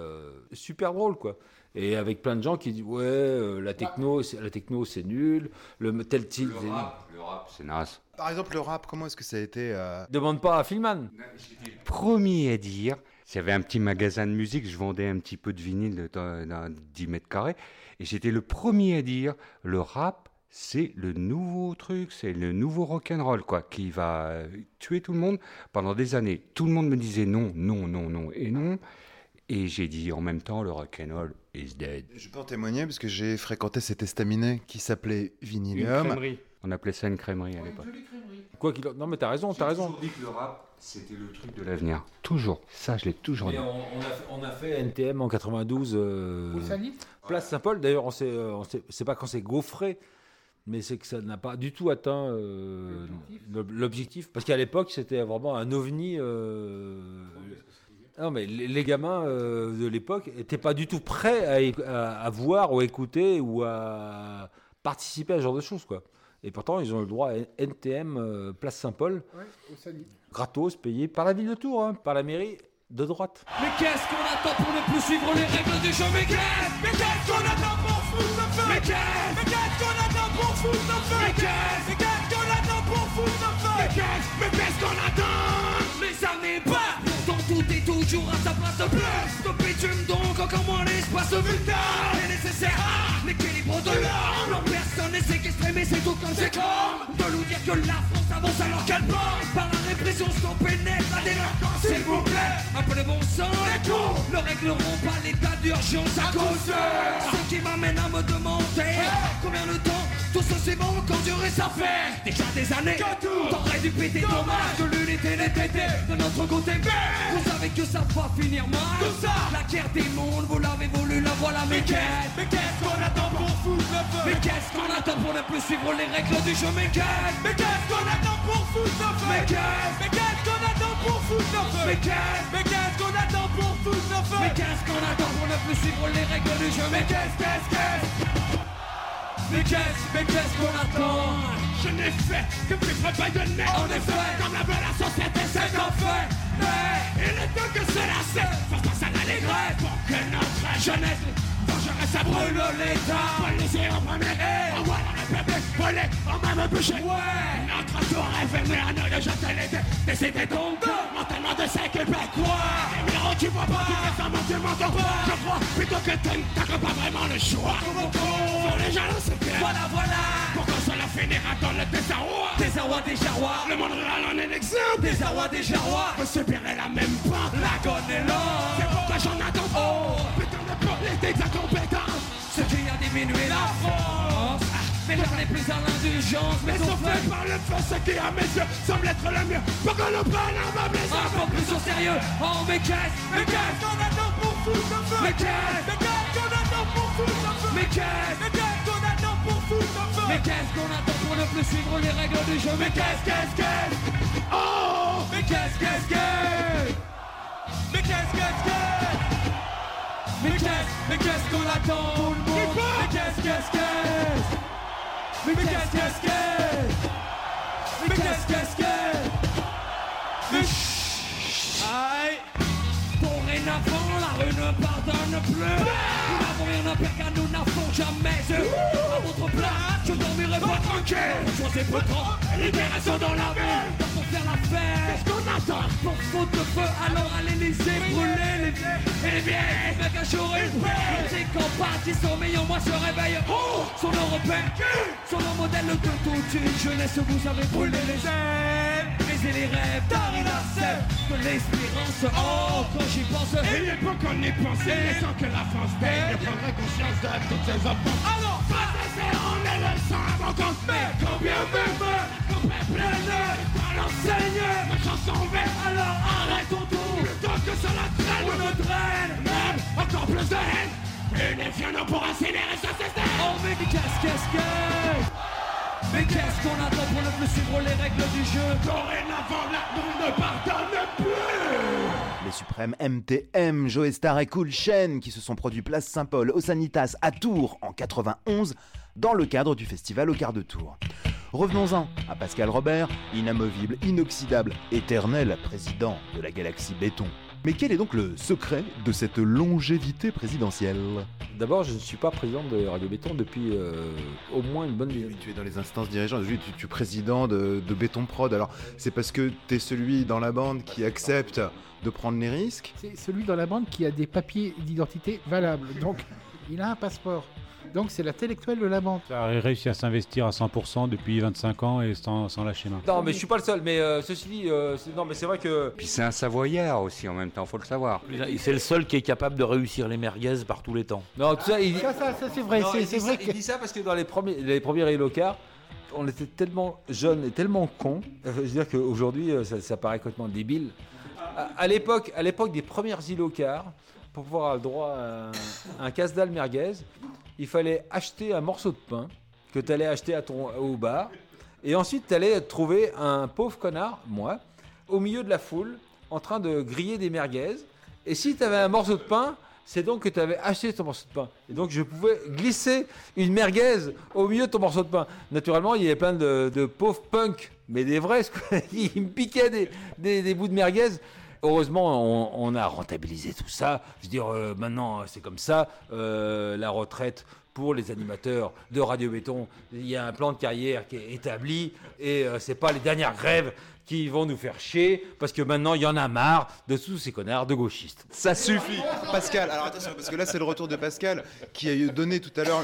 super drôles, quoi. Et avec plein de gens qui disent la techno c'est nul, le tel type. Le rap c'est naze. Par exemple le rap, comment est-ce que ça a été Demande pas à Philman. J'étais le premier à dire. J'avais un petit magasin de musique, je vendais un petit peu de vinyle dans 10 mètres carrés, et j'étais le premier à dire le rap c'est le nouveau truc, c'est le nouveau rock'n'roll, quoi, qui va tuer tout le monde pendant des années. Tout le monde me disait non et non. Et j'ai dit en même temps, le rock'n'roll is dead. Je peux en témoigner parce que j'ai fréquenté cet estaminet qui s'appelait Vinylium. On appelait ça une crèmerie à l'époque. Quoi qu'il... Non mais t'as raison. J'ai toujours dit que le rap, c'était le truc de l'avenir. Toujours. Ça, je l'ai toujours dit. On a fait NTM en 92. Place Saint-Paul. D'ailleurs, c'est pas quand c'est gaufré, mais c'est que ça n'a pas du tout atteint l'objectif. Parce qu'à l'époque, c'était vraiment un ovni. Non, mais les gamins de l'époque n'étaient pas du tout prêts à voir ou à écouter ou à participer à ce genre de choses, quoi. Et pourtant, ils ont le droit à NTM Place Saint-Paul, gratos, payé par la ville de Tours, hein, par la mairie de droite. Mais qu'est-ce qu'on attend pour ne plus suivre les règles du jeu? Mais qu'est-ce qu'on attend pour foutre le feu? Mais qu'est-ce qu'on attend pour foutre le feu? Mais qu'est-ce qu'on attend pour foutre le feu? Mais qu'est-ce qu'on attend? Mais ça n'est pas dans tout et toujours à sa place de place. De bitume donc encore moins l'espace vital est nécessaire à l'équilibre de l'homme. Non, personne n'est séquestré mais c'est tout comme c'est comme de nous dire que la France avance alors qu'elle pense. Par la répression s'en pénètre la délinquance. S'il vous plaît, un peu de bon sens. Les cons ne régleront pas l'état d'urgence à cause de ce qui m'amène à me demander combien de temps tout ceci va encore durer. Ça fait déjà des années t'aurais dû péter. Dommage que l'unité n'était de notre côté. Vous savez que ça va finir mal. Tout ça, la guerre des mondes, vous l'avez voulu, la voilà. Mais qu'est-ce qu'on attend pour foutre le feu? Mais qu'est-ce qu'on attend pour ne plus suivre les règles du jeu? Mais qu'est-ce qu'on attend pour foutre le feu? Mais qu'est-ce qu'on attend pour foutre le feu? Mais qu'est-ce qu'on attend pour foutre le feu? Mais qu'est-ce qu'on attend pour ne plus suivre les règles du jeu? Mais qu'est-ce qu'on attend? Je n'ai fait que vivre baïonné. En effet, comme la belle société, c'est en fait. Mais il est temps que c'est passer, faire face à l'allégresse, pour que notre jeunesse dangereuse ça brûle l'État. Policier en premier, on voit la République brûler en même bûcher. Ouais, notre tour est venu à nous de jeter l'été. Décidez donc mentalement de s'équiper quoi. Les miroirs tu vois pas, tu fais semblant tu m'entends pas. Je crois plutôt que t'as pas vraiment le choix. Pour les jalons c'est clair. Voilà, voilà. Pourquoi cela finira dans le désarroi. Désarroi des charrois. Le monde rural en est l'exemple. Désarroi des charrois. Vous subirez la même pente. La conne est là. C'est pourquoi j'en attends. Oh, putain de politique d'incompétence. Ce qui a diminué la France. Mais l'on n'est plus à l'indulgence. Mais sont faits par le feu. Ce qui à mes yeux semble être le mieux. Pour qu'on nous prenne en ma maison. Un peu plus au sérieux. Oh mais qu'est-ce qu'on attend pour foutre le feu. Mais qu'est-ce qu'on attend pour foutre le feu. Mais qu'est-ce qu'on attend pour foutre le feu. Mais qu'est-ce qu'on attend pour ne plus suivre les règles du jeu. Mais qu'est-ce oh. Mais qu'est-ce Mais qu'est-ce qu'on attend tout le monde. Mais qu'est-ce Mais aïe. Dorénavant la rue ne pardonne plus. Nous n'avons rien à perdre car nous n'avons jamais eu. À votre place, je dormirai pas tranquille. Choisir peu trop, libération dans la ville. Pour faire la fête, qu'est-ce qu'on attend. Pour faute de feu, alors à l'Élysée, brûler les vieilles. Et les vieilles, les mecs à chourer. Les campagnes qui sommeillent en moi se réveillent. Oh, son européen, son modèle de toute une jeunesse. Vous avez brûlé les ailes, briser les rêves, tarir la sève de l'espérance. Oh, quand j'y pense, il n'est pas qu'on y pense. Il est temps que la France paye. Je prendrai conscience de toutes ces offenses. Alors, on est le sang à mon compte. Mais combien même qu'on peut planer par l'enseigne ma chanson verte. Alors arrêtons tout. Plutôt que cela traîne ou ne traîne. Même encore plus de haine. Unifions-nous pour incinérer ce système. Oh mais mais qu'est-ce qu'on attend pour ne plus suivre les règles du jeu. Dorénavant, la nous ne pardonne plus. Les suprêmes MTM, Joe Star et Cool Chain qui se sont produits place Saint-Paul au Sanitas à Tours en 91 dans le cadre du festival au quart de tour. Revenons-en à Pascal Robert, inamovible, inoxydable, éternel président de la galaxie béton. Mais quel est donc le secret de cette longévité présidentielle ? D'abord, je ne suis pas président de Radio Béton depuis au moins une bonne dizaine. Tu es dans les instances dirigeantes, tu es président de Béton Prod. Alors, c'est parce que tu es celui dans la bande qui accepte de prendre les risques ? C'est celui dans la bande qui a des papiers d'identité valables. Donc, il a un passeport. Donc c'est l'intellectuel de la bande. Ça a réussi à s'investir à 100% depuis 25 ans et sans lâcher main. Non mais je suis pas le seul, mais ceci dit, non mais c'est vrai que... Puis c'est un Savoyard aussi en même temps, faut le savoir. C'est le seul qui est capable de réussir les merguez par tous les temps. Non, tout ça, ça c'est vrai. Non, c'est vrai il dit ça parce que dans les premiers Rélocars, on était tellement jeunes et tellement cons, je veux dire qu'aujourd'hui ça paraît complètement débile. À l'époque des premières Rélocars, pour pouvoir avoir le droit à un casse-dalle merguez, il fallait acheter un morceau de pain que tu allais acheter au bar. Et ensuite, tu allais trouver un pauvre connard, moi, au milieu de la foule, en train de griller des merguez. Et si tu avais un morceau de pain, c'est donc que tu avais acheté ton morceau de pain. Et donc, je pouvais glisser une merguez au milieu de ton morceau de pain. Naturellement, il y avait plein de pauvres punks, mais des vrais, ils me piquaient des bouts de merguez. Heureusement, on a rentabilisé tout ça. Je veux dire, maintenant, c'est comme ça. La retraite pour les animateurs de Radio Béton, il y a un plan de carrière qui est établi et c'est pas les dernières grèves qui vont nous faire chier parce que maintenant, il y en a marre de tous ces connards de gauchistes. Ça suffit. Pascal, alors attention, parce que là, c'est le retour de Pascal qui a donné tout à l'heure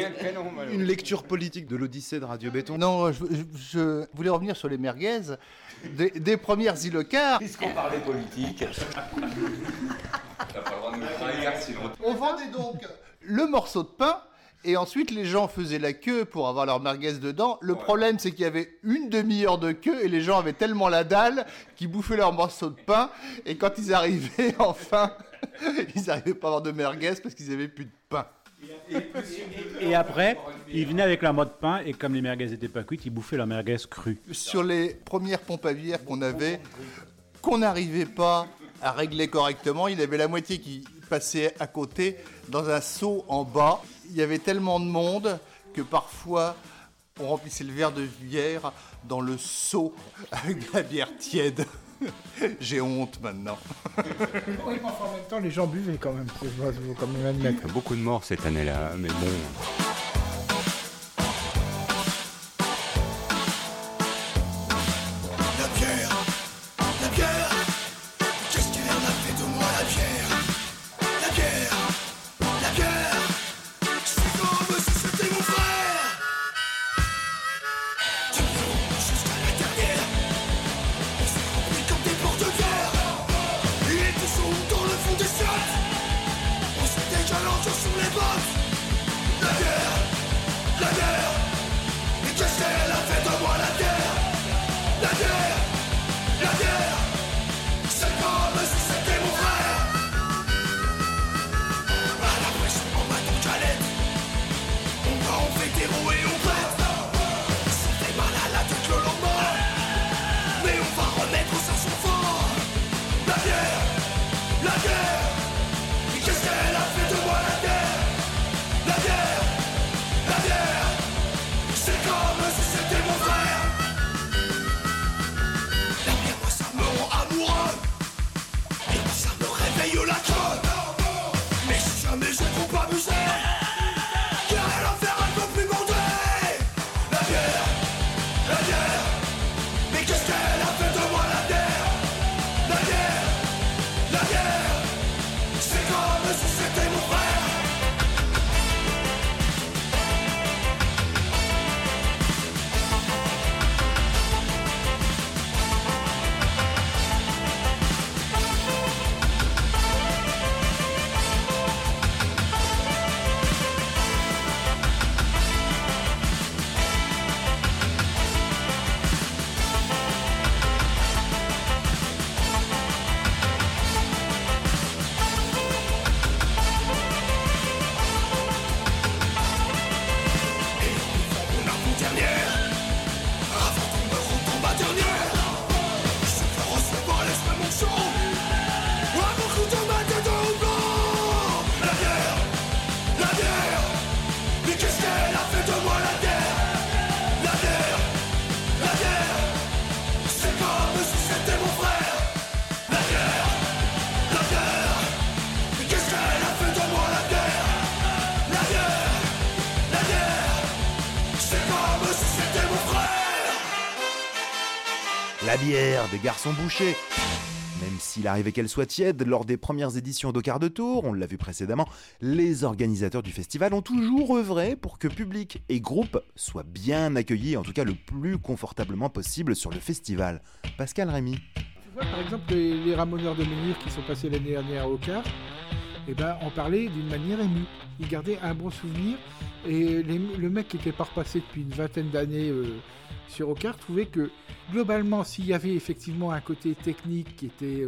une lecture politique de l'Odyssée de Radio Béton. Non, je voulais revenir sur les merguez. Des premières Rélocars. Puisqu'on parlait politique. On vendait donc le morceau de pain et ensuite les gens faisaient la queue pour avoir leur merguez dedans. Le problème, c'est qu'il y avait une demi-heure de queue et les gens avaient tellement la dalle qu'ils bouffaient leur morceau de pain. Et quand ils arrivaient, enfin, ils n'arrivaient pas à avoir de merguez parce qu'ils n'avaient plus de pain. Et après, ils venaient avec leur mode de pain et comme les merguez n'étaient pas cuites, ils bouffaient leur merguez crue. Sur les premières pompes à bière qu'on avait, qu'on n'arrivait pas à régler correctement, il y avait la moitié qui passait à côté dans un seau en bas. Il y avait tellement de monde que parfois On remplissait le verre de bière dans le seau avec de la bière tiède. J'ai honte maintenant. Oui, mais enfin, en même temps, les gens buvaient quand même. Il faut quand même admettre. Il y a beaucoup de morts cette année-là, mais bon. La bière des garçons bouchers. Même s'il arrivait qu'elle soit tiède, lors des premières éditions d'Au quart de tour, on l'a vu précédemment, les organisateurs du festival ont toujours œuvré pour que public et groupe soient bien accueillis, en tout cas le plus confortablement possible sur le festival. Pascal Rémy. Tu vois par exemple les Ramoneurs de Menhir qui sont passés l'année dernière au quart, on parlait d'une manière émue. Ils gardaient un bon souvenir et le mec qui n'était pas repassé depuis une vingtaine d'années sur Au quart trouvait que globalement s'il y avait effectivement un côté technique qui était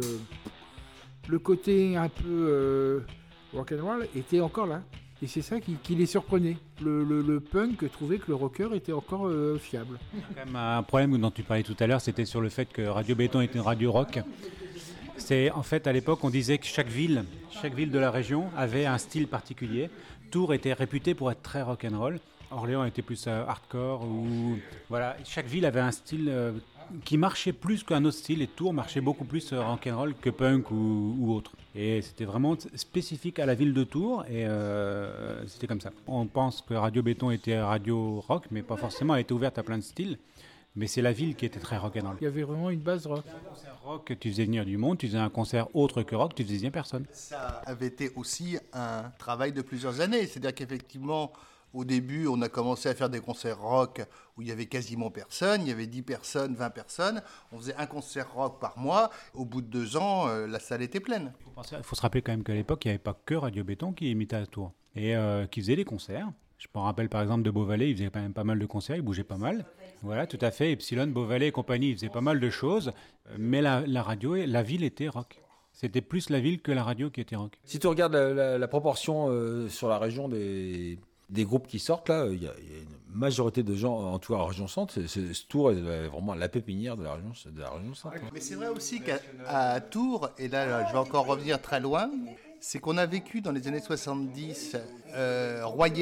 le côté un peu rock'n'roll était encore là. Et c'est ça qui les surprenait. Le punk trouvait que le rocker était encore fiable. Il y a quand même un problème dont tu parlais tout à l'heure, c'était sur le fait que Radio Béton était une radio rock. C'est en fait à l'époque on disait que chaque ville de la région avait un style particulier. Tours était réputé pour être très rock'n'roll. Orléans était plus hardcore. Voilà, chaque ville avait un style qui marchait plus qu'un autre style et Tours marchait beaucoup plus rock'n'roll que punk ou autre. Et c'était vraiment spécifique à la ville de Tours et c'était comme ça. On pense que Radio Béton était radio rock, mais pas forcément, elle était ouverte à plein de styles. Mais c'est la ville qui était très rock'n'roll. Il y avait vraiment une base rock. Un concert rock, tu faisais venir du monde, tu faisais un concert autre que rock, tu faisais venir personne. Ça avait été aussi un travail de plusieurs années, c'est-à-dire qu'effectivement, au début, on a commencé à faire des concerts rock où il y avait quasiment personne, il y avait 10 personnes, 20 personnes. On faisait un concert rock par mois. Au bout de 2 ans, la salle était pleine. Il faut se rappeler quand même qu'à l'époque, il n'y avait pas que Radio Béton qui imitait à Tours et qui faisait des concerts. Je me rappelle par exemple de Beauvalet, il faisait quand même pas mal de concerts, il bougeait pas mal. Voilà, tout à fait. Epsilon, Beauvalet et compagnie, ils faisaient pas mal de choses. Mais la radio, la ville était rock. C'était plus la ville que la radio qui était rock. Si tu regardes la proportion sur la région des groupes qui sortent, là, il y a une majorité de gens, en tout cas en région centre, Tours est vraiment la pépinière de la région centre. Mais c'est vrai aussi qu'à Tours, et là je vais encore revenir très loin, c'est qu'on a vécu dans les années 70 Royer,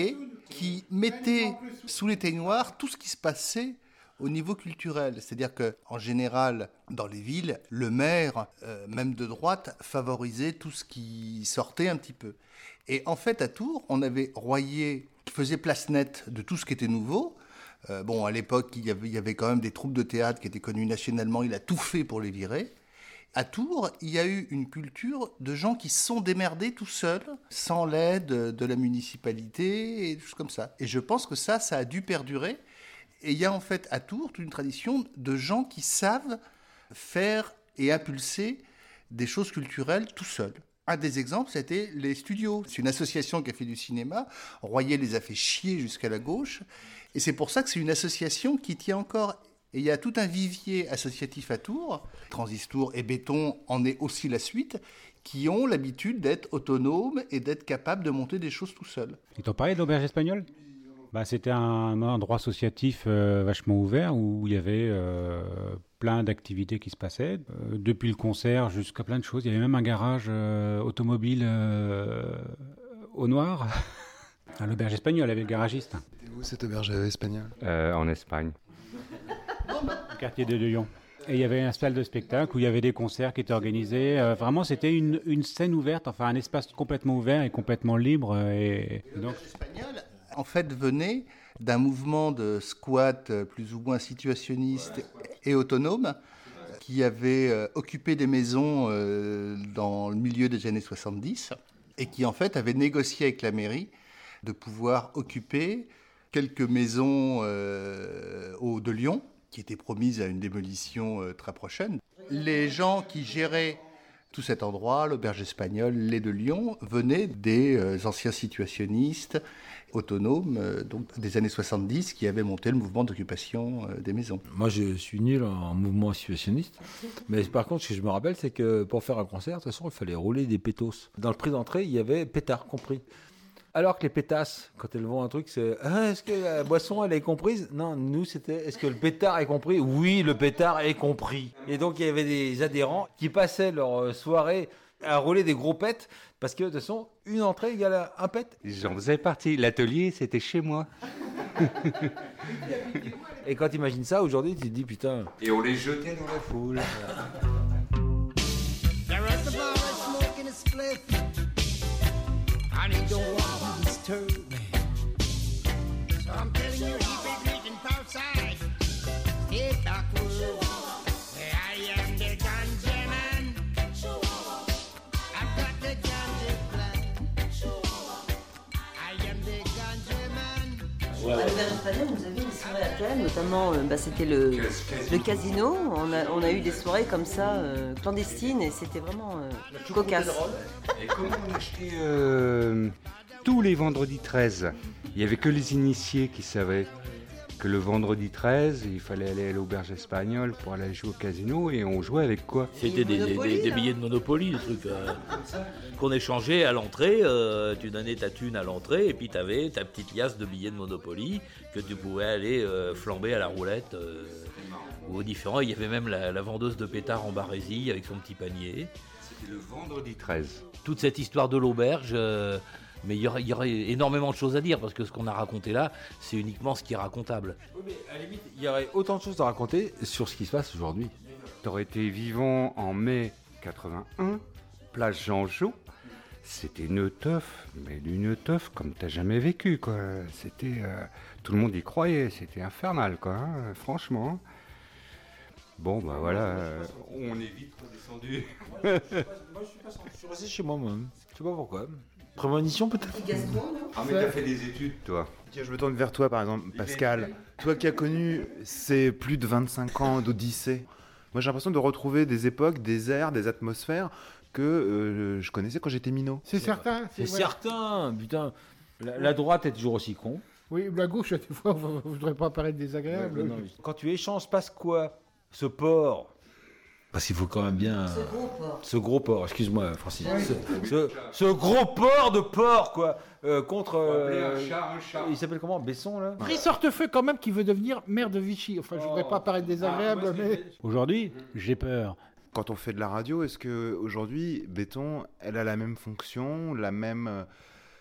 qui mettait sous l'éteignoir tout ce qui se passait au niveau culturel. C'est-à-dire qu'en général, dans les villes, le maire, même de droite, favorisait tout ce qui sortait un petit peu. Et en fait, à Tours, on avait Royer qui faisait place nette de tout ce qui était nouveau. Bon, à l'époque, il y avait quand même des troupes de théâtre qui étaient connues nationalement. Il a tout fait pour les virer. À Tours, il y a eu une culture de gens qui se sont démerdés tout seuls, sans l'aide de la municipalité, et tout comme ça. Et je pense que ça a dû perdurer. Et il y a en fait à Tours toute une tradition de gens qui savent faire et impulser des choses culturelles tout seuls. Un des exemples, c'était les studios. C'est une association qui a fait du cinéma. Royer les a fait chier jusqu'à la gauche. Et c'est pour ça que c'est une association qui tient encore. Et il y a tout un vivier associatif à Tours. Transistor et Béton en est aussi la suite, qui ont l'habitude d'être autonomes et d'être capables de monter des choses tout seuls. Ils t'ont parlé de l'auberge espagnole ? C'était un endroit associatif vachement ouvert où il y avait plein d'activités qui se passaient, depuis le concert jusqu'à plein de choses. Il y avait même un garage automobile au noir, à l'auberge espagnole avec le garagiste. C'était où cette auberge espagnole ? En Espagne. Au quartier de Lyon. Et il y avait un salle de spectacle où il y avait des concerts qui étaient organisés. Vraiment, c'était une scène ouverte, enfin un espace complètement ouvert et complètement libre. Et donc... en fait, venait d'un mouvement de squat plus ou moins situationniste et autonome qui avait occupé des maisons dans le milieu des années 70 et qui, en fait, avait négocié avec la mairie de pouvoir occuper quelques maisons de Lyon qui étaient promises à une démolition très prochaine. Les gens qui géraient tout cet endroit, l'auberge espagnole, les de Lyon, venaient des anciens situationnistes autonomes, donc des années 70, qui avaient monté le mouvement d'occupation des maisons. Moi, je suis nul en mouvement situationniste, mais par contre, ce que je me rappelle, c'est que pour faire un concert, de toute façon, il fallait rouler des pétos. Dans le prix d'entrée, il y avait pétard compris. Alors que les pétasses, quand elles vendent un truc, c'est est-ce que la boisson, elle est comprise ? Non, nous, c'était est-ce que le pétard est compris ? Oui, le pétard est compris. Et donc, il y avait des adhérents qui passaient leur soirée à rouler des gros pets parce que de toute façon, une entrée égale un pet. J'en faisais partie. L'atelier, c'était chez moi. Et quand tu imagines ça, aujourd'hui, tu te dis putain. Et on les jetait dans la foule. And he don't want to disturb me. So I'm telling you, he been reaching outside. Take backward. I am the ganja man. I've got the ganja plan. I am the ganja man. À l'auberge espagnole, vous avez des soirées à thème, notamment c'était le casino. On a eu des soirées comme ça, clandestines, et c'était vraiment cocasse. Et comment on achetait tous les vendredis 13 ? Il n'y avait que les initiés qui savaient que le vendredi 13, il fallait aller à l'auberge espagnole pour aller jouer au casino, et on jouait avec quoi ? C'était des billets de Monopoly, des trucs qu'on échangeait à l'entrée. Tu donnais ta thune à l'entrée et puis tu avais ta petite liasse de billets de Monopoly que tu pouvais aller flamber à la roulette ou aux différents. Il y avait même la vendeuse de pétards en barésie avec son petit panier. C'était le vendredi 13. Toute cette histoire de l'auberge, mais il y aurait énormément de choses à dire parce que ce qu'on a raconté là, c'est uniquement ce qui est racontable. Oui, mais à la limite, il y aurait autant de choses à raconter sur ce qui se passe aujourd'hui. T'aurais été vivant en mai 81, place Jean-Jo. C'était une teuf, mais une teuf comme t'as jamais vécu, quoi. C'était, tout le monde y croyait, c'était infernal, quoi, hein, franchement. Bon, bah voilà, on est vite redescendu. Moi, je suis resté chez moi, je sais pas pourquoi. Prémonition, peut-être. Ah, mais t'as fait des études, toi. Tiens, je me tourne vers toi, par exemple, Pascal. Toi qui as connu ces plus de 25 ans d'Odyssée, moi j'ai l'impression de retrouver des époques, des airs, des atmosphères que je connaissais quand j'étais minot. C'est certain. C'est certain, putain. La droite est toujours aussi con. Oui, la gauche, des fois, je ne voudrais pas paraître désagréable. Ouais, non, quand tu échanges, passe quoi ? Ce porc. Parce qu'il faut quand même bien... Ce gros porc, excuse-moi, Francis. Ce gros porc de porc, quoi. Contre... un chat. Il s'appelle comment ? Besson, là ? Brice Hortefeux, quand même, qui veut devenir maire de Vichy. Enfin, je ne voudrais pas paraître désagréable, mais... Aujourd'hui, j'ai peur. Quand on fait de la radio, est-ce qu'aujourd'hui, Béton, elle a la même fonction, la même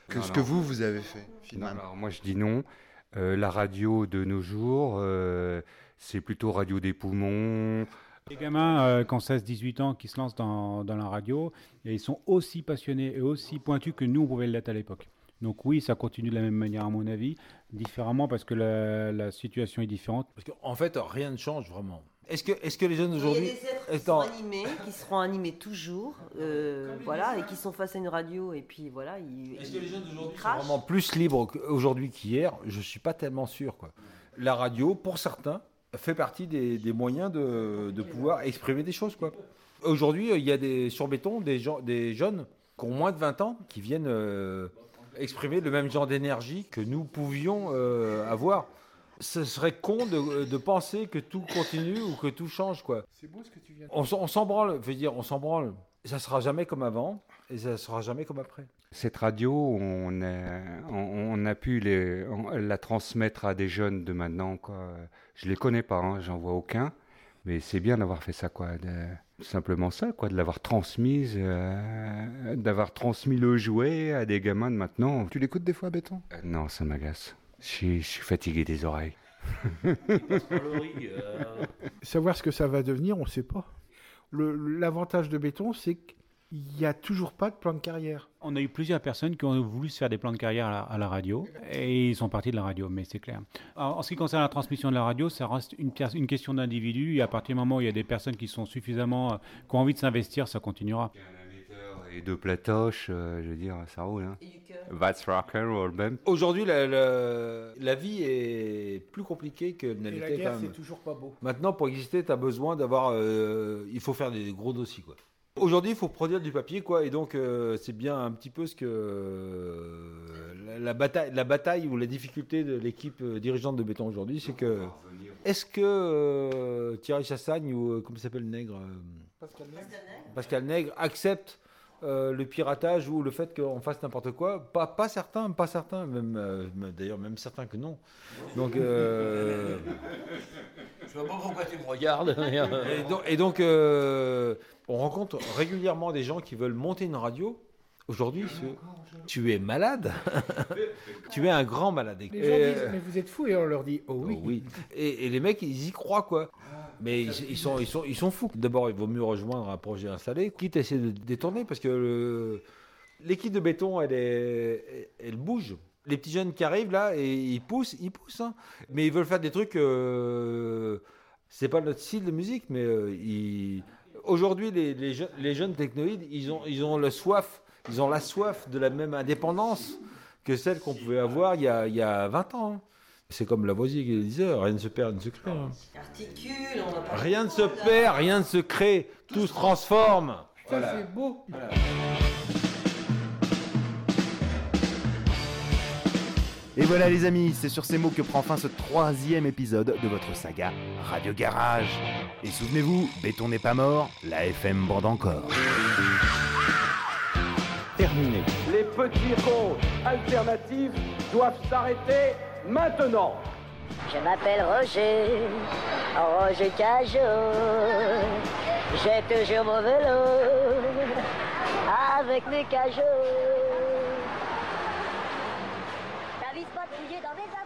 Que ce que vous avez fait, finalement. Non, alors moi je dis non. La radio de nos jours, c'est plutôt radio des poumons. Les gamins qui ont 16-18 ans qui se lancent dans la radio, et ils sont aussi passionnés et aussi pointus que nous on pouvait l'être à l'époque. Donc oui, ça continue de la même manière à mon avis, différemment parce que la situation est différente. Parce qu'en fait, rien ne change vraiment. Est-ce que les jeunes aujourd'hui... Il y a des êtres qui seront animés toujours, voilà, et qui sont face à une radio, et puis voilà, Est-ce que les jeunes d'aujourd'hui sont crachent. vraiment plus libres aujourd'hui qu'hier? Je ne suis pas tellement sûr, quoi. La radio, pour certains, fait partie des moyens de pouvoir exprimer des choses, quoi. Aujourd'hui, il y a sur Béton des jeunes qui ont moins de 20 ans qui viennent exprimer le même genre d'énergie que nous pouvions avoir. Ce serait con de penser que tout continue ou que tout change, quoi. C'est beau ce que tu viens de On s'en branle, on s'en branle. Ça sera jamais comme avant et ça sera jamais comme après. Cette radio, on a pu la transmettre à des jeunes de maintenant, quoi. Je les connais pas, hein, j'en vois aucun, mais c'est bien d'avoir fait ça, quoi. Simplement ça, quoi, de l'avoir transmise, d'avoir transmis le jouet à des gamins de maintenant. Tu l'écoutes des fois, Béton? Non, ça m'agace. Je suis fatigué des oreilles. Savoir ce que ça va devenir, on ne sait pas. L'avantage de Béton, c'est qu'il n'y a toujours pas de plan de carrière. On a eu plusieurs personnes qui ont voulu se faire des plans de carrière à la radio, et ils sont partis de la radio, mais c'est clair. En ce qui concerne la transmission de la radio, ça reste une question d'individu, et à partir du moment où il y a des personnes qui sont suffisamment, qui ont envie de s'investir, ça continuera. Et de platoche, je veux dire, ça roule. Hein. That's rock and roll, même. Aujourd'hui, la vie est plus compliquée que ne l'était. Et la guerre, quand même. c'est toujours pas beau. Maintenant, pour exister, tu as besoin d'avoir... il faut faire des gros dossiers, quoi. Aujourd'hui, il faut produire du papier, quoi, et donc c'est bien un petit peu ce que la bataille ou la difficulté de l'équipe dirigeante de Béton aujourd'hui, c'est que est-ce que Thierry Chassagne ou comment s'appelle le nègre Pascal Nègre accepte le piratage ou le fait qu'on fasse n'importe quoi? Pas certains, même d'ailleurs même certains que non. Donc je vois pas pourquoi tu me regardes. et donc on rencontre régulièrement des gens qui veulent monter une radio. Aujourd'hui, tu es malade. Tu es un grand malade. Les gens disent, mais vous êtes fous, et on leur dit, oh oui. Oh oui. Et les mecs, ils y croient, quoi. Mais ils sont fous. D'abord, il vaut mieux rejoindre un projet installé, quitte à essayer de détourner, parce que l'équipe de Béton, elle bouge. Les petits jeunes qui arrivent là, et ils poussent, hein. Mais ils veulent faire des trucs. C'est pas notre style de musique, mais aujourd'hui, les jeunes technoïdes, ils ont la soif de la même indépendance que celle qu'on pouvait avoir il y a 20 ans. Hein. C'est comme Lavoisier qui disait, rien ne se perd, rien ne se crée. Hein. Articule, on va pas... Rien ne se perd, rien ne se crée, tout se transforme. Ça, voilà. C'est beau. Voilà. Et voilà les amis, c'est sur ces mots que prend fin ce 3e épisode de votre saga Radio Garage. Et souvenez-vous, Béton n'est pas mort, la FM bande encore. Terminé. Les petits rôles alternatifs doivent s'arrêter maintenant. Je m'appelle Roger Cajot. J'ai toujours mon vélo avec mes cajots. T'avises pas de fouiller dans mes